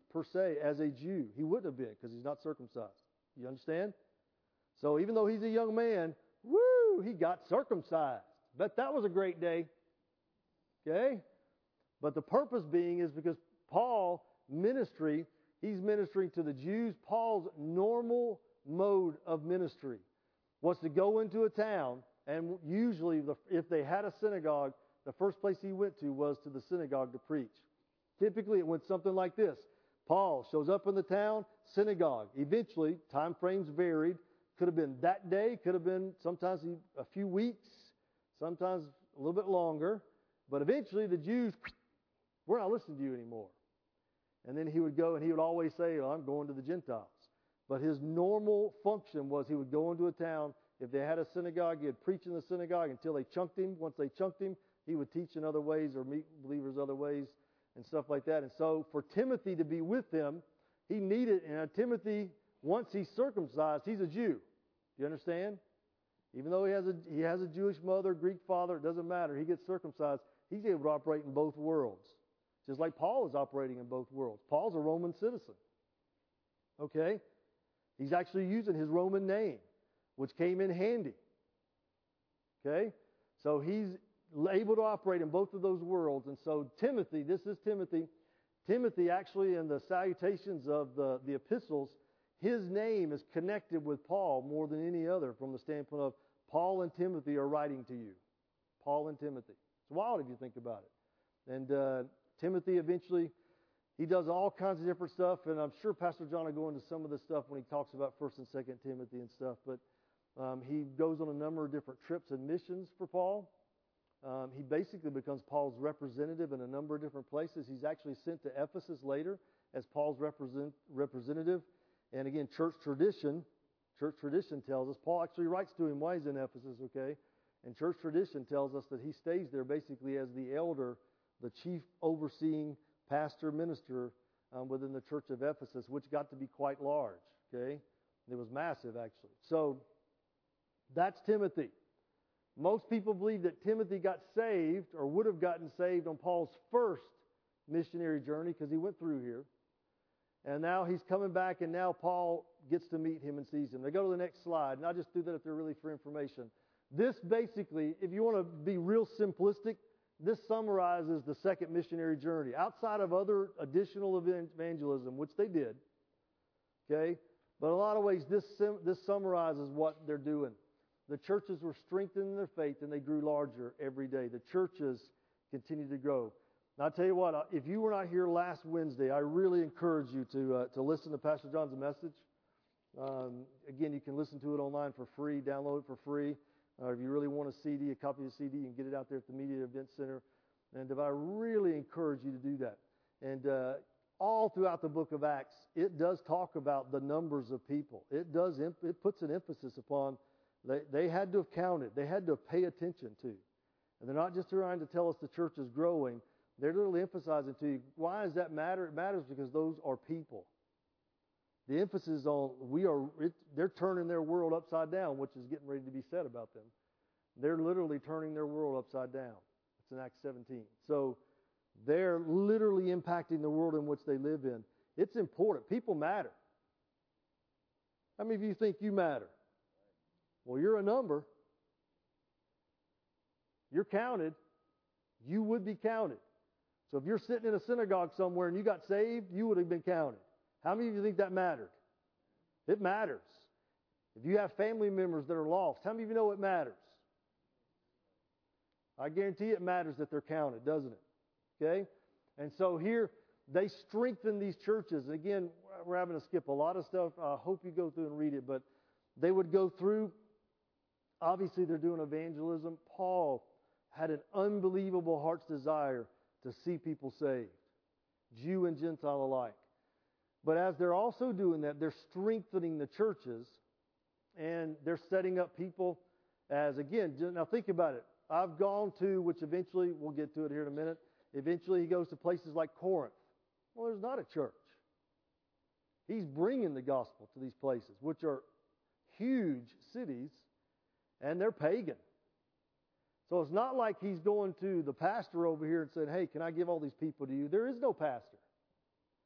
per se as a Jew. He wouldn't have been because he's not circumcised. You understand? So even though he's a young man, woo, he got circumcised. Bet that was a great day. Okay? But the purpose being is because Paul ministry, he's ministering to the Jews. Paul's normal mode of ministry was to go into a town, and usually the, if they had a synagogue, the first place he went to was to the synagogue to preach. Typically it went something like this. Paul shows up in the town, synagogue. Eventually, time frames varied. Could have been that day, could have been sometimes a few weeks, sometimes a little bit longer. But eventually the Jews, we're not listening to you anymore. And then he would go and he would always say, oh, I'm going to the Gentiles. But his normal function was he would go into a town. If they had a synagogue, he'd preach in the synagogue until they chunked him. Once they chunked him, he would teach in other ways or meet believers other ways and stuff like that. And so for Timothy to be with him, he needed, and Timothy, once he's circumcised, he's a Jew. Do you understand? Even though he has a he has a Jewish mother, Greek father, it doesn't matter. He gets circumcised. He's able to operate in both worlds. Just like Paul is operating in both worlds. Paul's a Roman citizen. Okay? He's actually using his Roman name, which came in handy. Okay? So he's able to operate in both of those worlds. And so Timothy, this is Timothy. Timothy actually in the salutations of the, the epistles, his name is connected with Paul more than any other from the standpoint of Paul and Timothy are writing to you. Paul and Timothy. It's wild if you think about it. And uh, Timothy eventually, he does all kinds of different stuff, and I'm sure Pastor John will go into some of this stuff when he talks about First and Second Timothy and stuff, but um, he goes on a number of different trips and missions for Paul. Um, he basically becomes Paul's representative in a number of different places. He's actually sent to Ephesus later as Paul's represent, representative. And again, church tradition, church tradition tells us, Paul actually writes to him while he's in Ephesus, okay? And church tradition tells us that he stays there basically as the elder, the chief overseeing pastor, minister um, within the church of Ephesus, which got to be quite large, okay? It was massive, actually. So, that's Timothy. Most people believe that Timothy got saved or would have gotten saved on Paul's first missionary journey because he went through here. And now he's coming back, and now Paul gets to meet him and sees him. They go to the next slide, and I just threw that up there really for information. This basically, if you want to be real simplistic, this summarizes the second missionary journey. Outside of other additional evangelism, which they did, okay? But in a lot of ways, this this summarizes what they're doing. The churches were strengthened in their faith, and they grew larger every day. The churches continued to grow. Now, I'll tell you what, if you were not here last Wednesday, I really encourage you to uh, to listen to Pastor John's message. Um, again, you can listen to it online for free, download it for free. Uh, if you really want a C D, a copy of the C D, you can get it out there at the Media Event Center. And if I really encourage you to do that. And uh, all throughout the book of Acts, it does talk about the numbers of people. It does. It puts an emphasis upon they, they had to have counted. They had to pay attention to. And they're not just trying to tell us the church is growing. They're literally emphasizing to you, why does that matter? It matters because those are people. The emphasis on we are, it, they're turning their world upside down, which is getting ready to be said about them. They're literally turning their world upside down. It's in Acts seventeen. So they're literally impacting the world in which they live in. It's important. People matter. How many of you think you matter? Well, you're a number. You're counted. You would be counted. So if you're sitting in a synagogue somewhere and you got saved, you would have been counted. How many of you think that mattered? It matters. If you have family members that are lost, how many of you know it matters? I guarantee it matters that they're counted, doesn't it? Okay? And so here, they strengthen these churches. And again, we're having to skip a lot of stuff. I hope you go through and read it. But they would go through. Obviously, they're doing evangelism. Paul had an unbelievable heart's desire to see people saved, Jew and Gentile alike. But as they're also doing that, they're strengthening the churches, and they're setting up people as, again, now think about it. I've gone to, which eventually, we'll get to it here in a minute, eventually he goes to places like Corinth. Well, there's not a church. He's bringing the gospel to these places, which are huge cities, and they're pagan. So it's not like he's going to the pastor over here and saying, hey, can I give all these people to you? There is no pastor.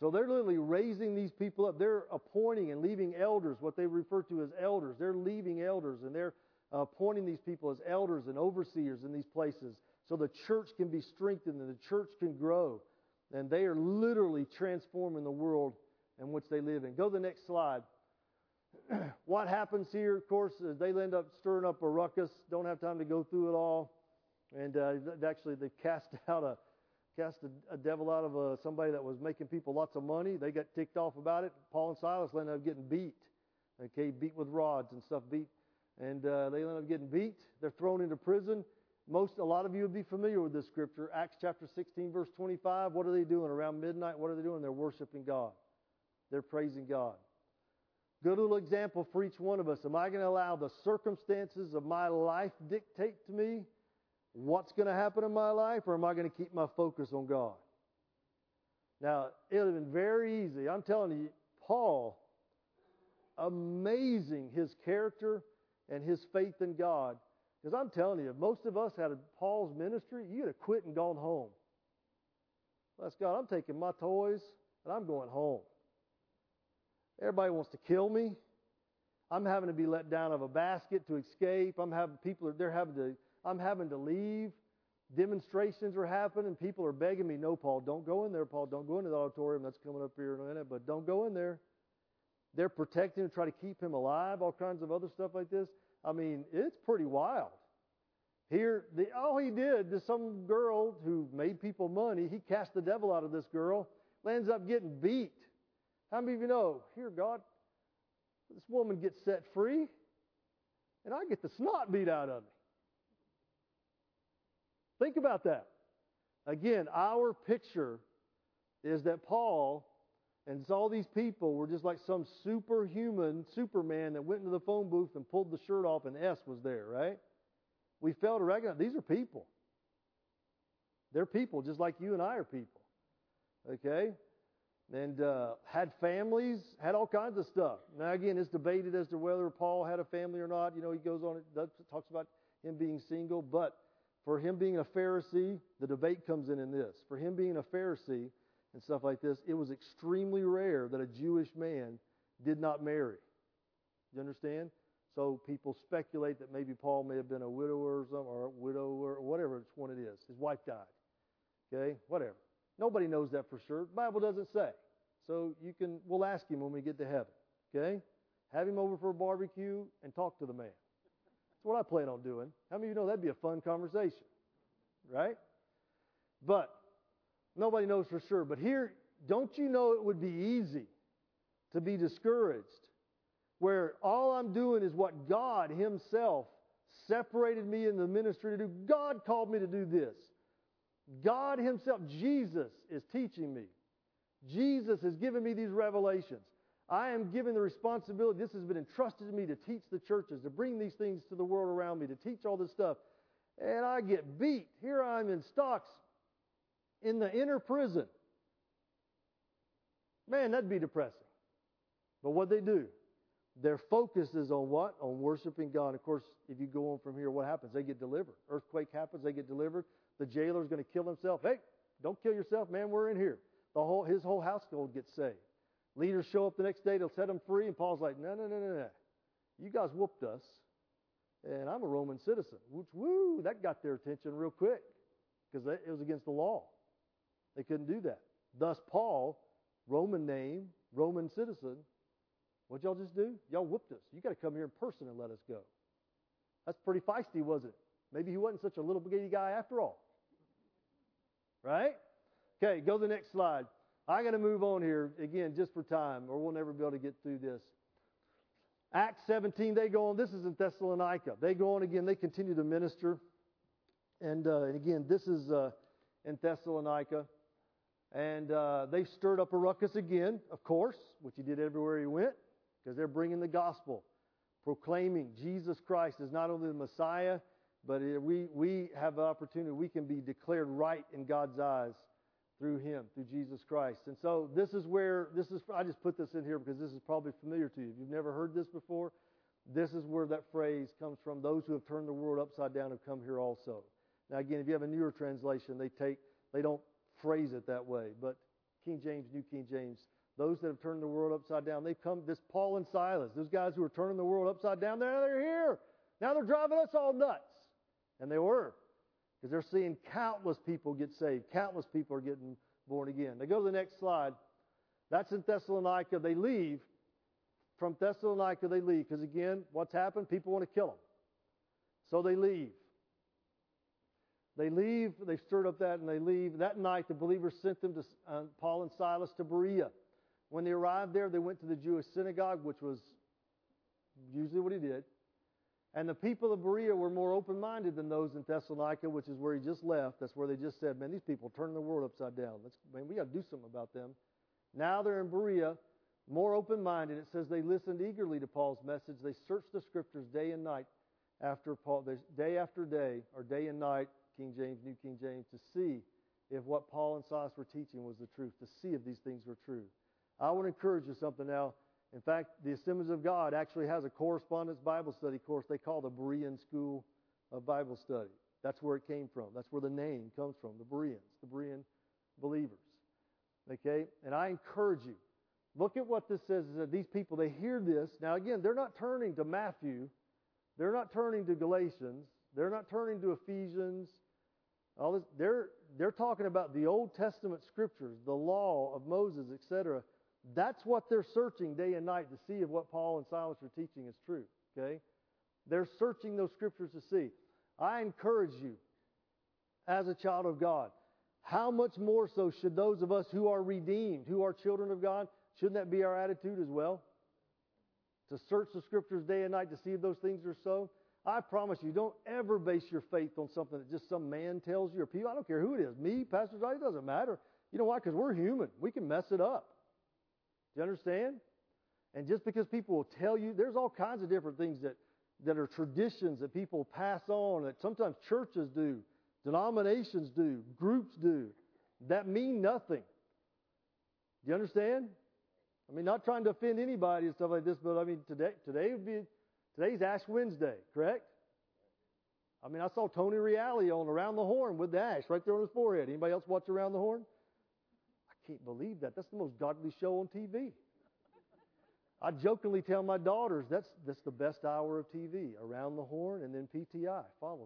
So they're literally raising these people up. They're appointing and leaving elders, what they refer to as elders. They're leaving elders, and they're appointing these people as elders and overseers in these places so the church can be strengthened and the church can grow. And they are literally transforming the world in which they live in. Go to the next slide. What happens here, of course, is they end up stirring up a ruckus. Don't have time to go through it all. And uh, actually, they cast out a cast a, a devil out of uh, somebody that was making people lots of money. They got ticked off about it. Paul and Silas ended up getting beat. Okay, beat with rods and stuff, beat. And uh, they ended up getting beat. They're thrown into prison. Most, a lot of you would be familiar with this scripture. Acts chapter sixteen, verse twenty-five. What are they doing around midnight? What are they doing? They're worshiping God. They're praising God. Good little example for each one of us. Am I going to allow the circumstances of my life dictate to me what's going to happen in my life, or am I going to keep my focus on God? Now, it would have been very easy. I'm telling you, Paul, amazing his character and his faith in God. Because I'm telling you, if most of us had Paul's ministry, you'd have quit and gone home. Bless God, I'm taking my toys and I'm going home. Everybody wants to kill me. I'm having to be let down of a basket to escape. I'm having people, they're having to, I'm having to leave. Demonstrations are happening. People are begging me, no, Paul, don't go in there, Paul. Don't go into the auditorium. That's coming up here in a minute, but don't go in there. They're protecting and try to keep him alive, all kinds of other stuff like this. I mean, it's pretty wild. Here, the, all he did is some girl who made people money, he cast the devil out of this girl, ends up getting beat. How many of you know, here, God, this woman gets set free, and I get the snot beat out of me. Think about that. Again, our picture is that Paul and all these people were just like some superhuman Superman that went into the phone booth and pulled the shirt off and S was there, right? We fail to recognize these are people. They're people just like you and I are people. Okay? And uh, had families, had all kinds of stuff. Now again, it's debated as to whether Paul had a family or not. You know, he goes on, it talks about him being single. But for him being a Pharisee, the debate comes in in this. For him being a Pharisee and stuff like this, it was extremely rare that a Jewish man did not marry. You understand? So people speculate that maybe Paul may have been a widower or something, or a widower, or whatever it's one it is. His wife died. Okay? Whatever. Nobody knows that for sure. The Bible doesn't say. So you can, we'll ask him when we get to heaven. Okay? Have him over for a barbecue and talk to the man. That's what I plan on doing. How many of you know that'd be a fun conversation? Right? But nobody knows for sure. But here, don't you know it would be easy to be discouraged where all I'm doing is what God Himself separated me in the ministry to do. God called me to do this. God Himself, Jesus, is teaching me. Jesus has given me these revelations. I am given the responsibility. This has been entrusted to me to teach the churches, to bring these things to the world around me, to teach all this stuff. And I get beat. Here I'm in stocks in the inner prison. Man, that'd be depressing. But what they do, their focus is on what? On worshiping God. Of course, if you go on from here, what happens? They get delivered. Earthquake happens, they get delivered. The jailer's going to kill himself. Hey, don't kill yourself, man. We're in here. The whole his whole household gets saved. Leaders show up the next day. They'll set them free. And Paul's like, no, no, no, no, no. You guys whooped us. And I'm a Roman citizen. Which, woo, that got their attention real quick. Because it was against the law. They couldn't do that. Thus, Paul, Roman name, Roman citizen, what'd y'all just do? Y'all whooped us. You got to come here in person and let us go. That's pretty feisty, wasn't it? Maybe he wasn't such a little bitty guy after all. Right? Okay, go to the next slide. I got to move on here, again, just for time, or we'll never be able to get through this. Acts seventeen, they go on. This is in Thessalonica. They go on again. They continue to minister. And, uh, and again, this is uh, in Thessalonica. And uh, they stirred up a ruckus again, of course, which he did everywhere he went, because they're bringing the gospel, proclaiming Jesus Christ is not only the Messiah, but we, we have the opportunity, we can be declared right in God's eyes through Him, through Jesus Christ. And so this is where, this is, I just put this in here because this is probably familiar to you. If you've never heard this before, this is where that phrase comes from. Those who have turned the world upside down have come here also. Now again, if you have a newer translation, they take, they don't phrase it that way. But King James, New King James, those that have turned the world upside down. They've come, this Paul and Silas, those guys who are turning the world upside down, now they're here. Now they're driving us all nuts. And they were. Because they're seeing countless people get saved. Countless people are getting born again. They go to the next slide. That's in Thessalonica. They leave. From Thessalonica, they leave. Because again, what's happened? People want to kill them. So they leave. They leave. They stirred up that and they leave. That night, the believers sent them to uh, Paul and Silas to Berea. When they arrived there, they went to the Jewish synagogue, which was usually what he did. And the people of Berea were more open-minded than those in Thessalonica, which is where he just left. That's where they just said, man, these people are turning the world upside down. Let's, man, we got to do something about them. Now they're in Berea, more open-minded. It says they listened eagerly to Paul's message. They searched the Scriptures day and night after Paul, day after day, or day and night, King James, New King James, to see if what Paul and Silas were teaching was the truth, to see if these things were true. I want to encourage you something now. In fact, the Assemblies of God actually has a correspondence Bible study course they call the Berean School of Bible Study. That's where it came from. That's where the name comes from, the Bereans, the Berean believers. Okay? And I encourage you, look at what this says, is that these people, they hear this. Now again, they're not turning to Matthew. They're not turning to Galatians. They're not turning to Ephesians. All this, they're, they're talking about the Old Testament Scriptures, the law of Moses, et cetera. That's what they're searching day and night to see if what Paul and Silas are teaching is true. Okay? They're searching those Scriptures to see. I encourage you, as a child of God, how much more so should those of us who are redeemed, who are children of God, shouldn't that be our attitude as well? To search the Scriptures day and night to see if those things are so? I promise you, don't ever base your faith on something that just some man tells you or people. I don't care who it is. Me, Pastor Johnny, it doesn't matter. You know why? Because we're human. We can mess it up. Do you understand? And just because people will tell you, there's all kinds of different things that, that are traditions that people pass on, that sometimes churches do, denominations do, groups do, that mean nothing. Do you understand? I mean, not trying to offend anybody and stuff like this, but I mean, today today would be, today's Ash Wednesday, correct? I mean, I saw Tony Reale on Around the Horn with the ash right there on his forehead. Anybody else watch Around the Horn? I can't believe that. That's the most godly show on T V. I jokingly tell my daughters that's that's the best hour of T V. Around the Horn, and then P T I follows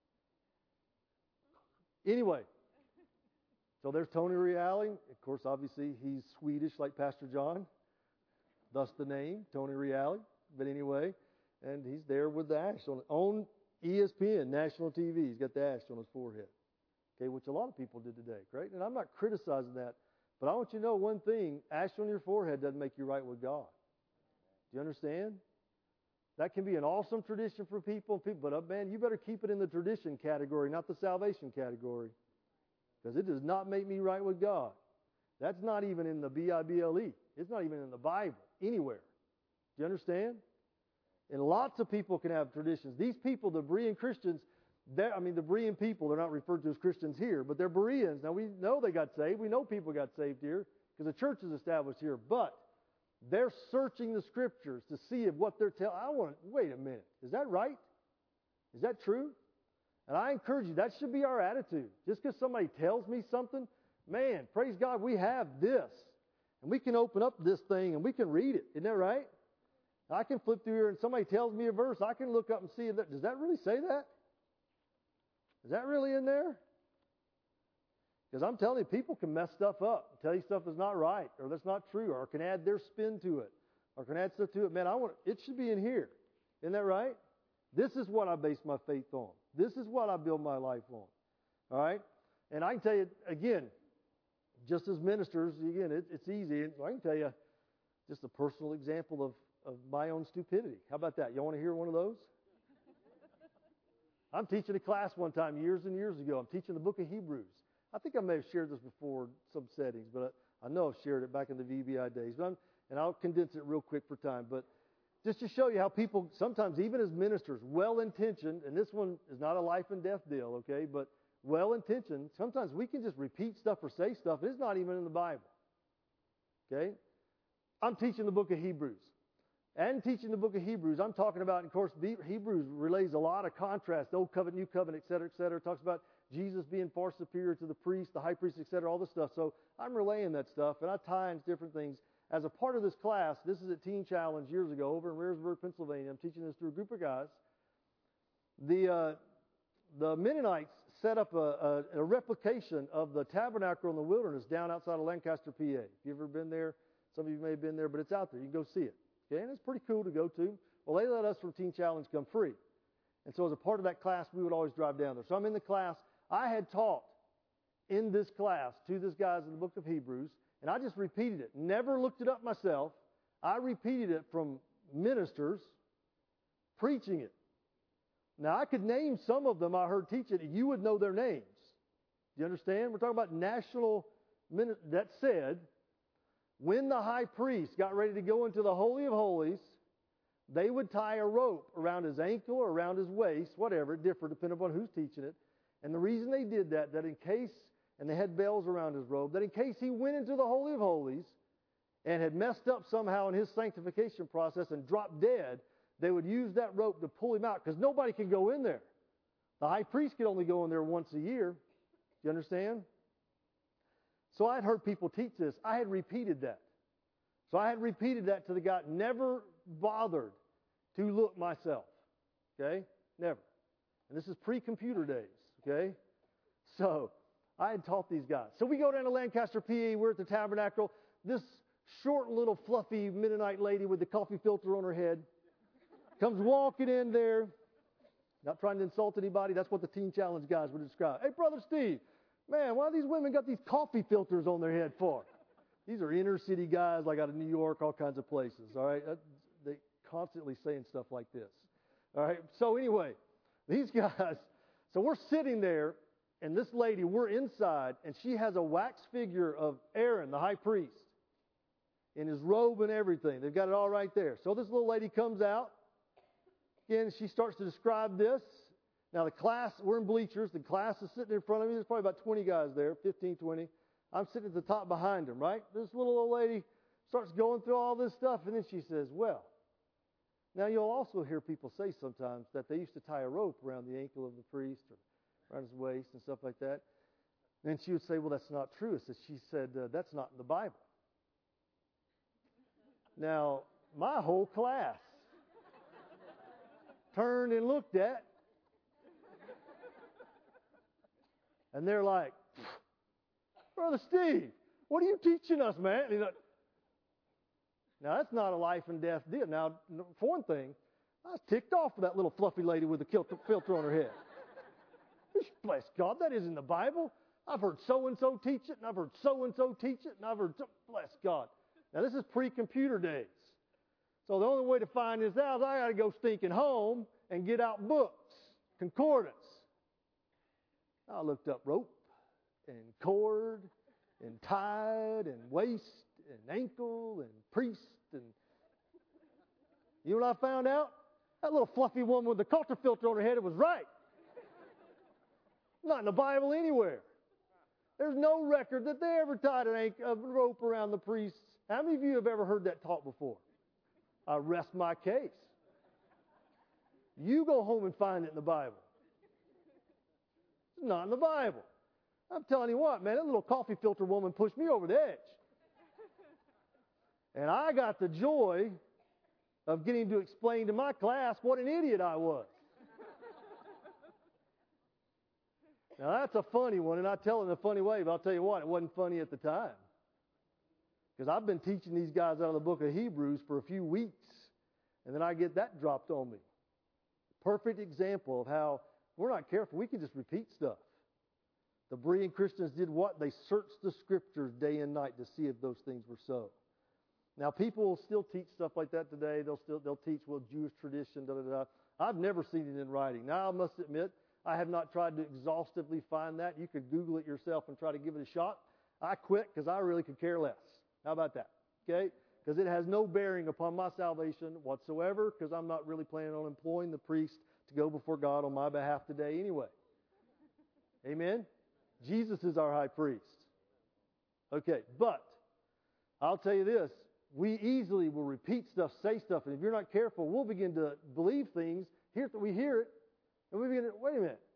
it. Anyway, so there's Tony Reale. Of course, obviously, he's Swedish like Pastor John. Thus the name, Tony Reale. But anyway, and he's there with the ash on, on E S P N, national T V. He's got the ash on his forehead. Okay, which a lot of people did today, correct? And I'm not criticizing that. But I want you to know one thing, ash on your forehead doesn't make you right with God. Do you understand? That can be an awesome tradition for people, people but uh, man, you better keep it in the tradition category, not the salvation category. Because it does not make me right with God. That's not even in the B I B L E. It's not even in the Bible, anywhere. Do you understand? And lots of people can have traditions. These people, the Berean Christians, I mean, the Berean people, they're not referred to as Christians here, but they're Bereans. Now, we know they got saved. We know people got saved here because the church is established here. But they're searching the Scriptures to see if what they're telling. I want to, wait a minute. Is that right? Is that true? And I encourage you, that should be our attitude. Just because somebody tells me something, man, praise God, we have this. And we can open up this thing and we can read it. Isn't that right? I can flip through here and somebody tells me a verse. I can look up and see, that. Does that really say that? Is that really in there? Because I'm telling you, people can mess stuff up, tell you stuff is not right, or that's not true, or can add their spin to it, or can add stuff to it. Man, I want it should be in here. Isn't that right? This is what I base my faith on. This is what I build my life on. All right? And I can tell you, again, just as ministers, again, it, it's easy. I can tell you just a personal example of, of my own stupidity. How about that? You want to hear one of those? I'm teaching a class one time years and years ago. I'm teaching the book of Hebrews. I think I may have shared this before in some settings, but I, I know I've shared it back in the V B I days. But I'm, and I'll condense it real quick for time. But just to show you how people, sometimes even as ministers, well-intentioned, and this one is not a life and death deal, okay, but well-intentioned, sometimes we can just repeat stuff or say stuff, and it's not even in the Bible. Okay? I'm teaching the book of Hebrews. And teaching the book of Hebrews, I'm talking about, of course, Hebrews relays a lot of contrast, Old Covenant, New Covenant, et cetera, et cetera. It talks about Jesus being far superior to the priest, the high priest, et cetera, all this stuff. So I'm relaying that stuff, and I tie into different things. As a part of this class, this is at Teen Challenge years ago over in Rehrersburg, Pennsylvania. I'm teaching this to a group of guys. The uh, the Mennonites set up a, a, a replication of the tabernacle in the wilderness down outside of Lancaster, P A. If you've ever been there, some of you may have been there, but it's out there. You can go see it. Okay, and it's pretty cool to go to. Well, they let us from Teen Challenge come free. And so as a part of that class, we would always drive down there. So I'm in the class. I had taught in this class to these guys in the book of Hebrews, and I just repeated it. Never looked it up myself. I repeated it from ministers preaching it. Now, I could name some of them I heard teach it, and you would know their names. Do you understand? We're talking about national, that said, when the high priest got ready to go into the Holy of Holies, they would tie a rope around his ankle or around his waist, whatever, different depending upon who's teaching it. And the reason they did that, that in case, and they had bells around his robe, that in case he went into the Holy of Holies and had messed up somehow in his sanctification process and dropped dead, they would use that rope to pull him out because nobody could go in there. The high priest could only go in there once a year. Do you understand? So I had heard people teach this. I had repeated that. So I had repeated that to the guy. Never bothered to look myself. Okay? Never. And this is pre-computer days. Okay? So I had taught these guys. So we go down to Lancaster, P A. We're at the tabernacle. This short little fluffy Mennonite lady with the coffee filter on her head comes walking in there. Not trying to insult anybody. That's what the Teen Challenge guys would describe. Hey, Brother Steve, man, why these women got these coffee filters on their head for? These are inner city guys like out of New York, all kinds of places. All right? They constantly saying stuff like this. All right? So anyway, these guys, so we're sitting there, and this lady, we're inside, and she has a wax figure of Aaron, the high priest, in his robe and everything. They've got it all right there. So this little lady comes out. Again, she starts to describe this. Now, the class, we're in bleachers. The class is sitting in front of me. There's probably about twenty guys there, fifteen, twenty. I'm sitting at the top behind them, right? This little old lady starts going through all this stuff, and then she says, well, now you'll also hear people say sometimes that they used to tie a rope around the ankle of the priest or around his waist and stuff like that. And she would say, well, that's not true. So she said, uh, that's not in the Bible. Now, my whole class turned and looked at, and they're like, Brother Steve, what are you teaching us, man? And like, now, that's not a life and death deal. Now, for one thing, I was ticked off with that little fluffy lady with the filter on her head. Bless God, that isn't the Bible. I've heard so-and-so teach it, and I've heard so-and-so teach it, and I've heard, so, bless God. Now, this is pre-computer days. So the only way to find this out is I got to go stinking home and get out books, concordance. I looked up rope and cord and tide and waist and ankle and priest. And you know what I found out? That little fluffy woman with the culture filter on her head, it was right. Not in the Bible anywhere. There's no record that they ever tied an ankle, a rope around the priests. How many of you have ever heard that taught before? I rest my case. You go home and find it in the Bible. It's not in the Bible. I'm telling you what, man, that little coffee filter woman pushed me over the edge. And I got the joy of getting to explain to my class what an idiot I was. Now, that's a funny one, and I tell it in a funny way, but I'll tell you what, it wasn't funny at the time. Because I've been teaching these guys out of the book of Hebrews for a few weeks, and then I get that dropped on me. Perfect example of how we're not careful. We can just repeat stuff. The Berean Christians did what? They searched the Scriptures day and night to see if those things were so. Now, people will still teach stuff like that today. They'll still they'll teach, well, Jewish tradition, da da da. I've never seen it in writing. Now, I must admit, I have not tried to exhaustively find that. You could Google it yourself and try to give it a shot. I quit because I really could care less. How about that? Okay? Because it has no bearing upon my salvation whatsoever, because I'm not really planning on employing the priest to go before God on my behalf today anyway. Amen? Jesus is our high priest. Okay, but I'll tell you this. We easily will repeat stuff, say stuff, and if you're not careful, we'll begin to believe things. Here, we hear it, and we begin to, wait a minute.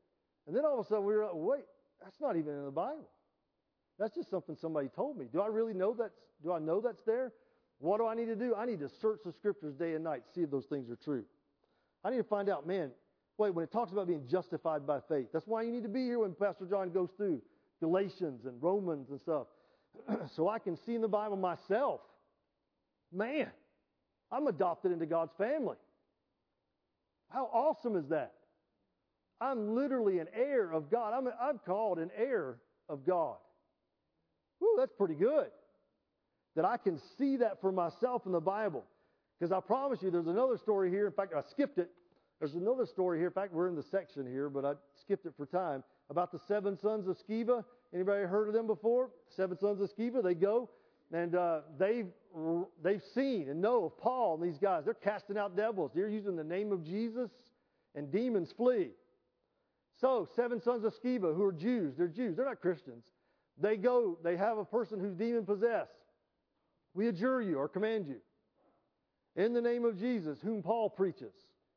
And then all of a sudden we were like, wait, that's not even in the Bible. That's just something somebody told me. Do I really know that's, do I know that's there? What do I need to do? I need to search the Scriptures day and night, see if those things are true. I need to find out, man, wait, when it talks about being justified by faith, that's why you need to be here when Pastor John goes through Galatians and Romans and stuff. So I can see in the Bible myself, man, I'm adopted into God's family. How awesome is that? I'm literally an heir of God. I'm, I'm called an heir of God. Woo, that's pretty good. That I can see that for myself in the Bible. Because I promise you, there's another story here. In fact, I skipped it. There's another story here. In fact, we're in the section here, but I skipped it for time. About the seven sons of Sceva. Anybody heard of them before? Seven sons of Sceva. They go and uh, they've, they've seen and know of Paul and these guys. They're casting out devils. They're using the name of Jesus and demons flee. So, seven sons of Sceva who are Jews. They're Jews. They're not Christians. They go, they have a person who's demon-possessed. We adjure you or command you in the name of Jesus, whom Paul preaches.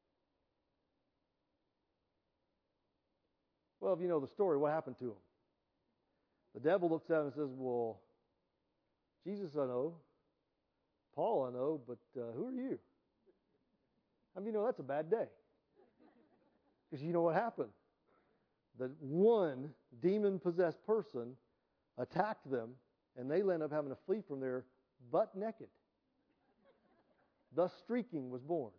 Well, if you know the story, what happened to him? The devil looks at him and says, well, Jesus I know, Paul I know, but uh, who are you? I mean, you know, that's a bad day. Because you know what happened? The one demon-possessed person attacked them, and they ended up having to flee from there butt naked. Thus streaking was born.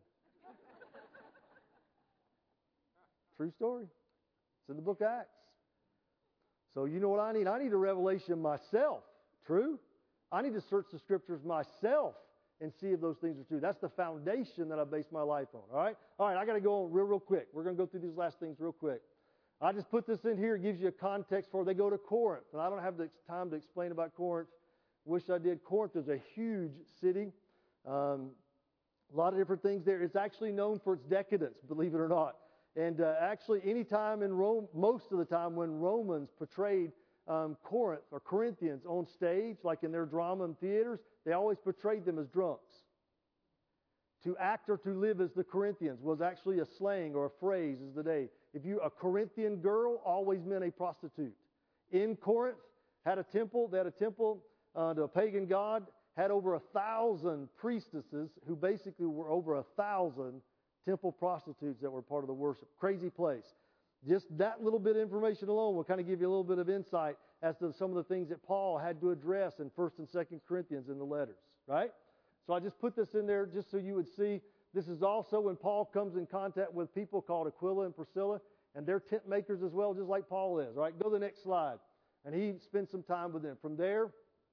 True story. It's in the book of Acts. So you know what I need? I need a revelation myself. True? I need to search the Scriptures myself and see if those things are true. That's the foundation that I base my life on. All right? All right, I got to go on real, real quick. We're going to go through these last things real quick. I just put this in here. It gives you a context for they go to Corinth. And I don't have the time to explain about Corinth. Wish I did. Corinth is a huge city. Um, a lot of different things there. It's actually known for its decadence, believe it or not. And uh, actually, any time in Rome, most of the time when Romans portrayed um, Corinth or Corinthians on stage, like in their drama and theaters, they always portrayed them as drunks. To act or to live as the Corinthians was actually a slang or a phrase as the day. If you a Corinthian girl always meant a prostitute. In Corinth, had a temple. They had a temple uh, to a pagan god. Had over a thousand priestesses who basically were over a thousand temple prostitutes that were part of the worship. Crazy place. Just that little bit of information alone will kind of give you a little bit of insight as to some of the things that Paul had to address in First and Second Corinthians in the letters. Right? So I just put this in there just so you would see. This is also when Paul comes in contact with people called Aquila and Priscilla, and they're tent makers as well, just like Paul is. Right? Go to the next slide. And he spends some time with them. From there,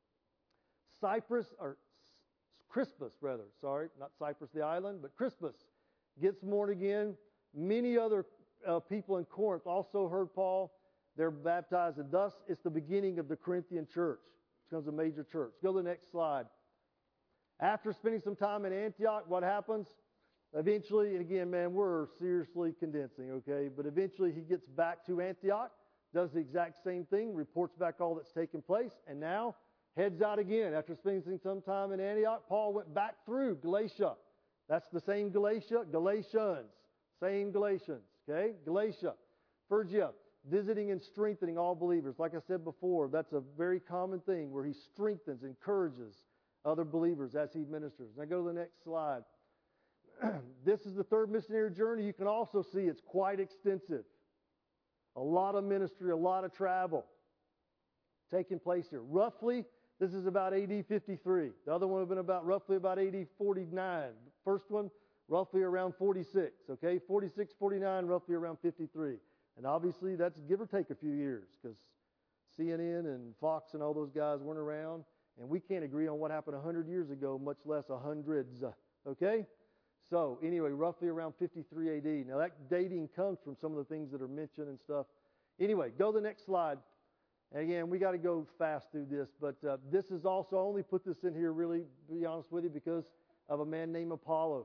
Cyprus, or Crispus rather, sorry, not Cyprus the island, but Crispus gets born again. Many other uh, people in Corinth also heard Paul. They're baptized, and thus it's the beginning of the Corinthian church. It becomes a major church. Go to the next slide. After spending some time in Antioch, what happens? Eventually, and again, man, we're seriously condensing, okay? But eventually he gets back to Antioch, does the exact same thing, reports back all that's taken place, and now heads out again. After spending some time in Antioch, Paul went back through Galatia. That's the same Galatia, Galatians, same Galatians, okay? Galatia, Phrygia, visiting and strengthening all believers. Like I said before, that's a very common thing where he strengthens, encourages other believers as he ministers. Now go to the next slide. This is the third missionary journey. You can also see it's quite extensive. A lot of ministry, a lot of travel taking place here. Roughly, this is about A D fifty-three. The other one would have been about roughly about A D forty-nine. First one, roughly around forty-six. Okay, forty-six, forty-nine, roughly around fifty-three. And obviously, that's give or take a few years because C N N and Fox and all those guys weren't around. And we can't agree on what happened one hundred years ago, much less hundreds. Okay? So, anyway, roughly around fifty-three A D. Now, that dating comes from some of the things that are mentioned and stuff. Anyway, go to the next slide. And again, we got to go fast through this. But uh, this is also, I only put this in here, really, to be honest with you, because of a man named Apollos.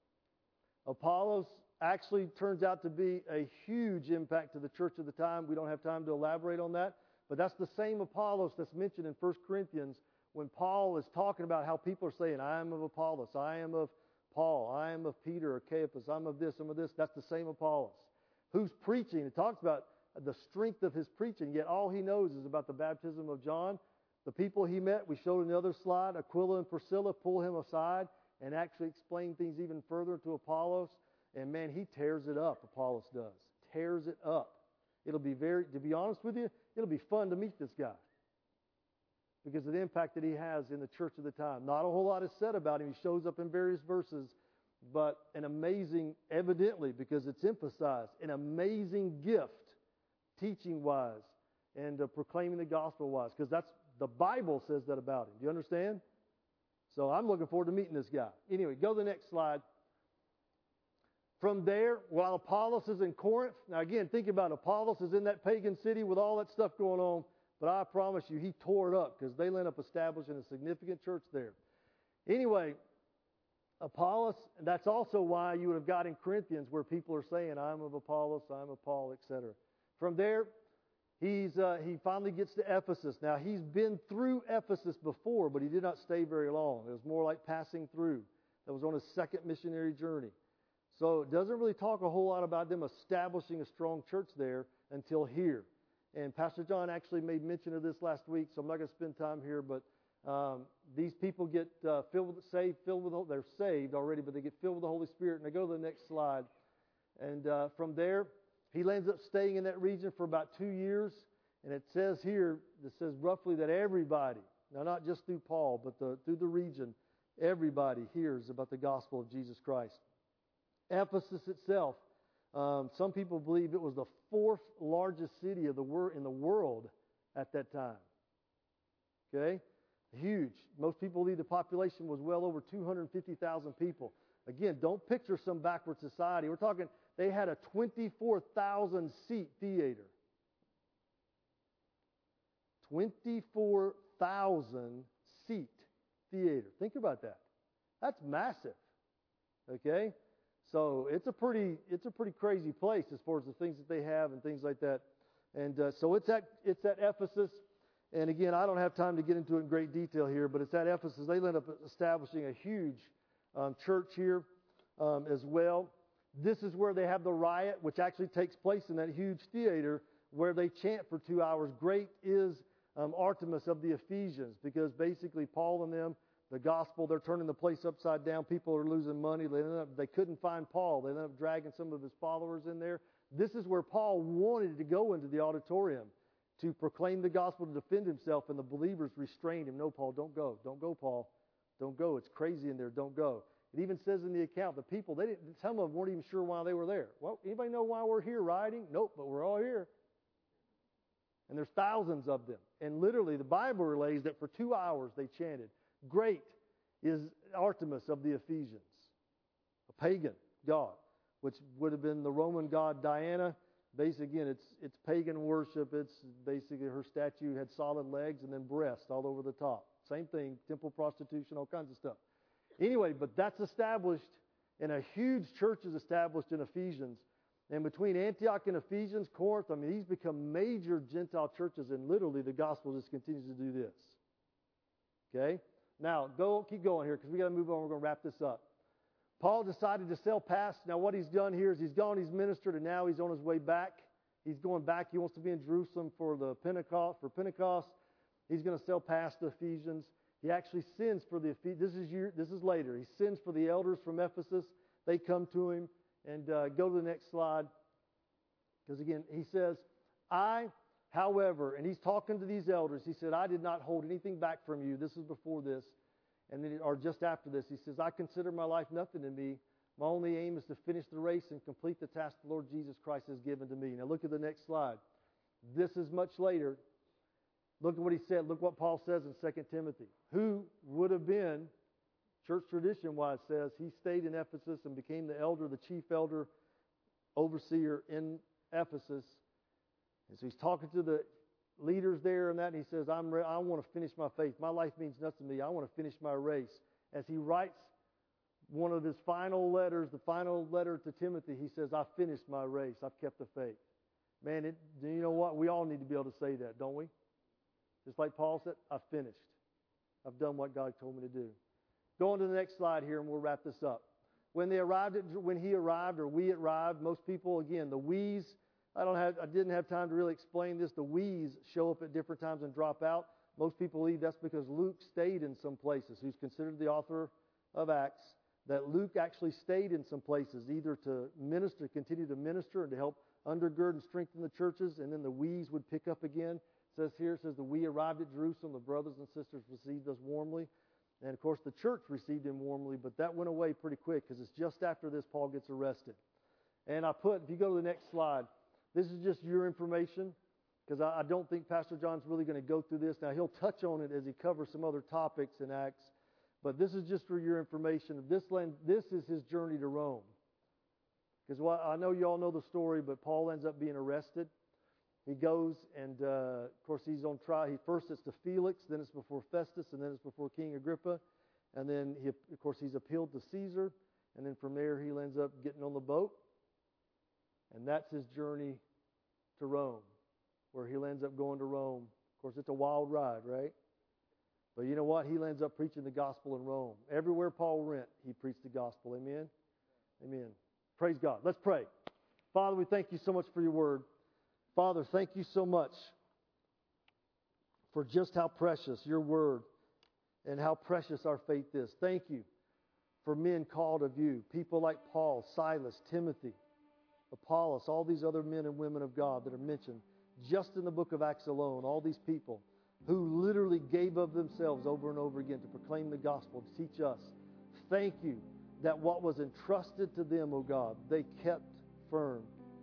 Apollos actually turns out to be a huge impact to the church of the time. We don't have time to elaborate on that. But that's the same Apollos that's mentioned in First Corinthians when Paul is talking about how people are saying, I am of Apollos, I am of Paul, I am of Peter or Caiaphas, I'm of this, I'm of this. That's the same Apollos. Who's preaching? It talks about the strength of his preaching, yet all he knows is about the baptism of John. The people he met, we showed in the other slide, Aquila and Priscilla pull him aside and actually explain things even further to Apollos. And man, he tears it up, Apollos does. Tears it up. It'll be very, to be honest with you, it'll be fun to meet this guy because of the impact that he has in the church of the time. Not a whole lot is said about him. He shows up in various verses, but an amazing, evidently, because it's emphasized, an amazing gift, teaching-wise and uh, proclaiming the gospel-wise, because that's the Bible says that about him. Do you understand? So I'm looking forward to meeting this guy. Anyway, go to the next slide. From there, while Apollos is in Corinth, now again, think about it. Apollos is in that pagan city with all that stuff going on, but I promise you, he tore it up because they ended up establishing a significant church there. Anyway, Apollos, that's also why you would have got in Corinthians where people are saying, I'm of Apollos, I'm of Paul, et cetera. From there, he's uh, he finally gets to Ephesus. Now, he's been through Ephesus before, but he did not stay very long. It was more like passing through. That was on his second missionary journey. So it doesn't really talk a whole lot about them establishing a strong church there until here. And Pastor John actually made mention of this last week, so I'm not going to spend time here, but um, these people get uh, filled with, saved, filled with, they're saved already, but they get filled with the Holy Spirit. And I go to the next slide. And uh, from there, he ends up staying in that region for about two years. And it says here, it says roughly that everybody, now not just through Paul, but the, through the region, everybody hears about the gospel of Jesus Christ. Ephesus itself, um, some people believe it was the fourth largest city of the wor- in the world at that time. Okay? Huge. Most people believe the population was well over two hundred fifty thousand people. Again, don't picture some backward society. We're talking, they had a twenty-four thousand seat theater. twenty-four thousand seat theater. Think about that. That's massive. Okay? So it's a pretty it's a pretty crazy place as far as the things that they have and things like that. And uh, so it's at it's at Ephesus. And again, I don't have time to get into it in great detail here, but it's at Ephesus. They end up establishing a huge um, church here um, as well. This is where they have the riot, which actually takes place in that huge theater where they chant for two hours. Great is um, Artemis of the Ephesians, because basically Paul and them, the gospel, they're turning the place upside down. People are losing money. They ended up, they couldn't find Paul. They ended up dragging some of his followers in there. This is where Paul wanted to go into the auditorium to proclaim the gospel, to defend himself, and the believers restrained him. No, Paul, don't go. Don't go, Paul. Don't go. It's crazy in there. Don't go. It even says in the account, the people, they didn't, some of them weren't even sure why they were there. Well, anybody know why we're here rioting? Nope, but we're all here. And there's thousands of them. And literally, the Bible relays that for two hours they chanted, great is Artemis of the Ephesians, a pagan god, which would have been the Roman god Diana. Basically, again, it's it's pagan worship. It's basically her statue had solid legs and then breasts all over the top. Same thing, temple prostitution, all kinds of stuff. Anyway, but that's established, and a huge church is established in Ephesians. And between Antioch and Ephesians, Corinth, I mean, these become major Gentile churches, and literally the gospel just continues to do this. Okay? Now, go keep going here because we got to move on. We're going to wrap this up. Paul decided to sail past. Now, what he's done here is he's gone, he's ministered, and now he's on his way back. He's going back. He wants to be in Jerusalem for the Pentecost. For Pentecost, he's going to sail past the Ephesians. He actually sends for the Ephesians. This is year, this is later. He sends for the elders from Ephesus. They come to him. And uh, go to the next slide. Because again, he says, I, however, and he's talking to these elders. He said, I did not hold anything back from you. This is before this. And then, or just after this, he says, I consider my life nothing to me. My only aim is to finish the race and complete the task the Lord Jesus Christ has given to me. Now look at the next slide. This is much later. Look at what he said. Look what Paul says in Second Timothy. Who would have been, church tradition-wise says, he stayed in Ephesus and became the elder, the chief elder, overseer in Ephesus. And so he's talking to the leaders there and that, and he says, I'm re- I want to finish my faith. My life means nothing to me. I want to finish my race. As he writes one of his final letters, the final letter to Timothy, he says, I've finished my race. I've kept the faith. Man, it, you know what? We all need to be able to say that, don't we? Just like Paul said, I've finished. I've done what God told me to do. Go on to the next slide here, and we'll wrap this up. When they arrived, at, when he arrived, or we arrived, most people, again, the we's, I don't have, I didn't have time to really explain this. The we's show up at different times and drop out. Most people believe that's because Luke stayed in some places, who's considered the author of Acts, that Luke actually stayed in some places, either to minister, continue to minister and to help undergird and strengthen the churches, and then the we's would pick up again. It says here, it says the we arrived at Jerusalem, the brothers and sisters received us warmly. And of course the church received him warmly, but that went away pretty quick because it's just after this Paul gets arrested. And I put, if you go to the next slide, this is just your information, because I, I don't think Pastor John's really going to go through this. Now, he'll touch on it as he covers some other topics in Acts, but this is just for your information. This land, this is his journey to Rome. Because well, I know you all know the story, but Paul ends up being arrested. He goes, and uh, of course he's on trial. He, first it's to Felix, then it's before Festus, and then it's before King Agrippa. And then, he, of course, he's appealed to Caesar, and then from there he ends up getting on the boat. And that's his journey to Rome, where he ends up going to Rome. Of course, it's a wild ride, right? But you know what? He ends up preaching the gospel in Rome. Everywhere Paul went, he preached the gospel. Amen? Amen. Praise God. Let's pray. Father, we thank you so much for your word. Father, thank you so much for just how precious your word and how precious our faith is. Thank you for men called of you, people like Paul, Silas, Timothy, Apollos, all these other men and women of God that are mentioned just in the book of Acts alone, all these people who literally gave of themselves over and over again to proclaim the gospel, to teach us. Thank you that what was entrusted to them, O God, they kept firm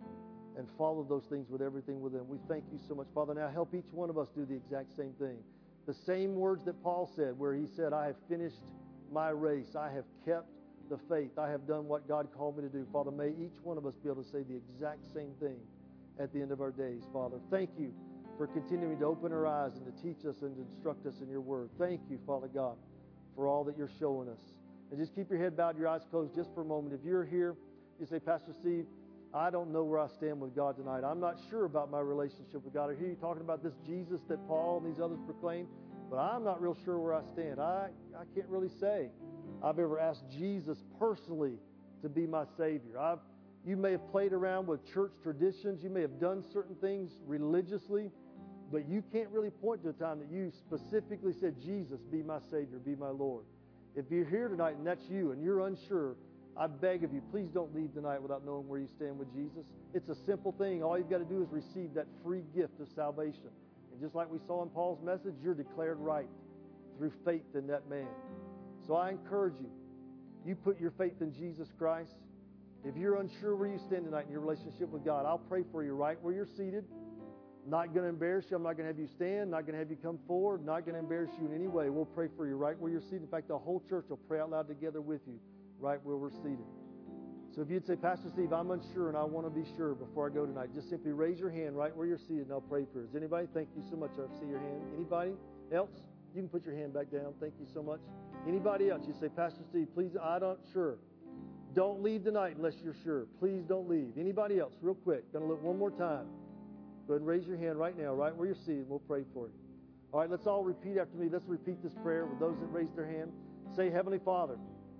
and followed those things with everything with them. We thank you so much, Father. Now help each one of us do the exact same thing. The same words that Paul said, where he said, I have finished my race. I have kept the faith. I have done what God called me to do. Father, may each one of us be able to say the exact same thing at the end of our days, Father. Thank you for continuing to open our eyes and to teach us and to instruct us in your word. Thank you, Father God, for all that you're showing us. And just keep your head bowed, your eyes closed just for a moment. If you're here, you say, Pastor Steve, I don't know where I stand with God tonight. I'm not sure about my relationship with God. I hear you talking about this Jesus that Paul and these others proclaim, but I'm not real sure where I stand. I, I can't really say I've ever asked Jesus personally to be my Savior. I've, you may have played around with church traditions. You may have done certain things religiously, but you can't really point to a time that you specifically said, Jesus, be my Savior, be my Lord. If you're here tonight and that's you and you're unsure, I beg of you, please don't leave tonight without knowing where you stand with Jesus. It's a simple thing. All you've got to do is receive that free gift of salvation. And just like we saw in Paul's message, you're declared right through faith in that man. So I encourage you, you put your faith in Jesus Christ. If you're unsure where you stand tonight in your relationship with God, I'll pray for you right where you're seated. I'm not going to embarrass you. I'm not going to have you stand. Not going to have you come forward. I'm not going to embarrass you in any way. We'll pray for you right where you're seated. In fact, the whole church will pray out loud together with you right where we're seated. So if you'd say, Pastor Steve, I'm unsure and I want to be sure before I go tonight, just simply raise your hand right where you're seated and I'll pray for you. Is anybody? Thank you so much. I see your hand. Anybody else? You can put your hand back down. Thank you so much. Anybody else? You say, Pastor Steve, please, I'm not sure. Don't leave tonight unless you're sure. Please don't leave. Anybody else? Real quick. Going to look one more time. Go ahead and raise your hand right now, right where you're seated. We'll pray for you. All right, let's all repeat after me. Let's repeat this prayer with those that raised their hand. Say, Heavenly Father,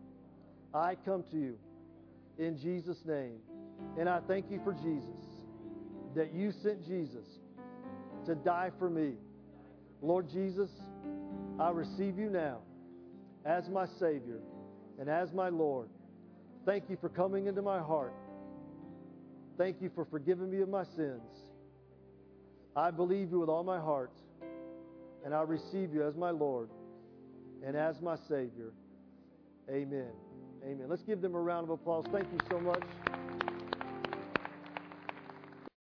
I come to you in Jesus' name. And I thank you for Jesus, that you sent Jesus to die for me. Lord Jesus, I receive you now as my Savior and as my Lord. Thank you for coming into my heart. Thank you for forgiving me of my sins. I believe you with all my heart, and I receive you as my Lord and as my Savior. Amen. Amen. Let's give them a round of applause. Thank you so much.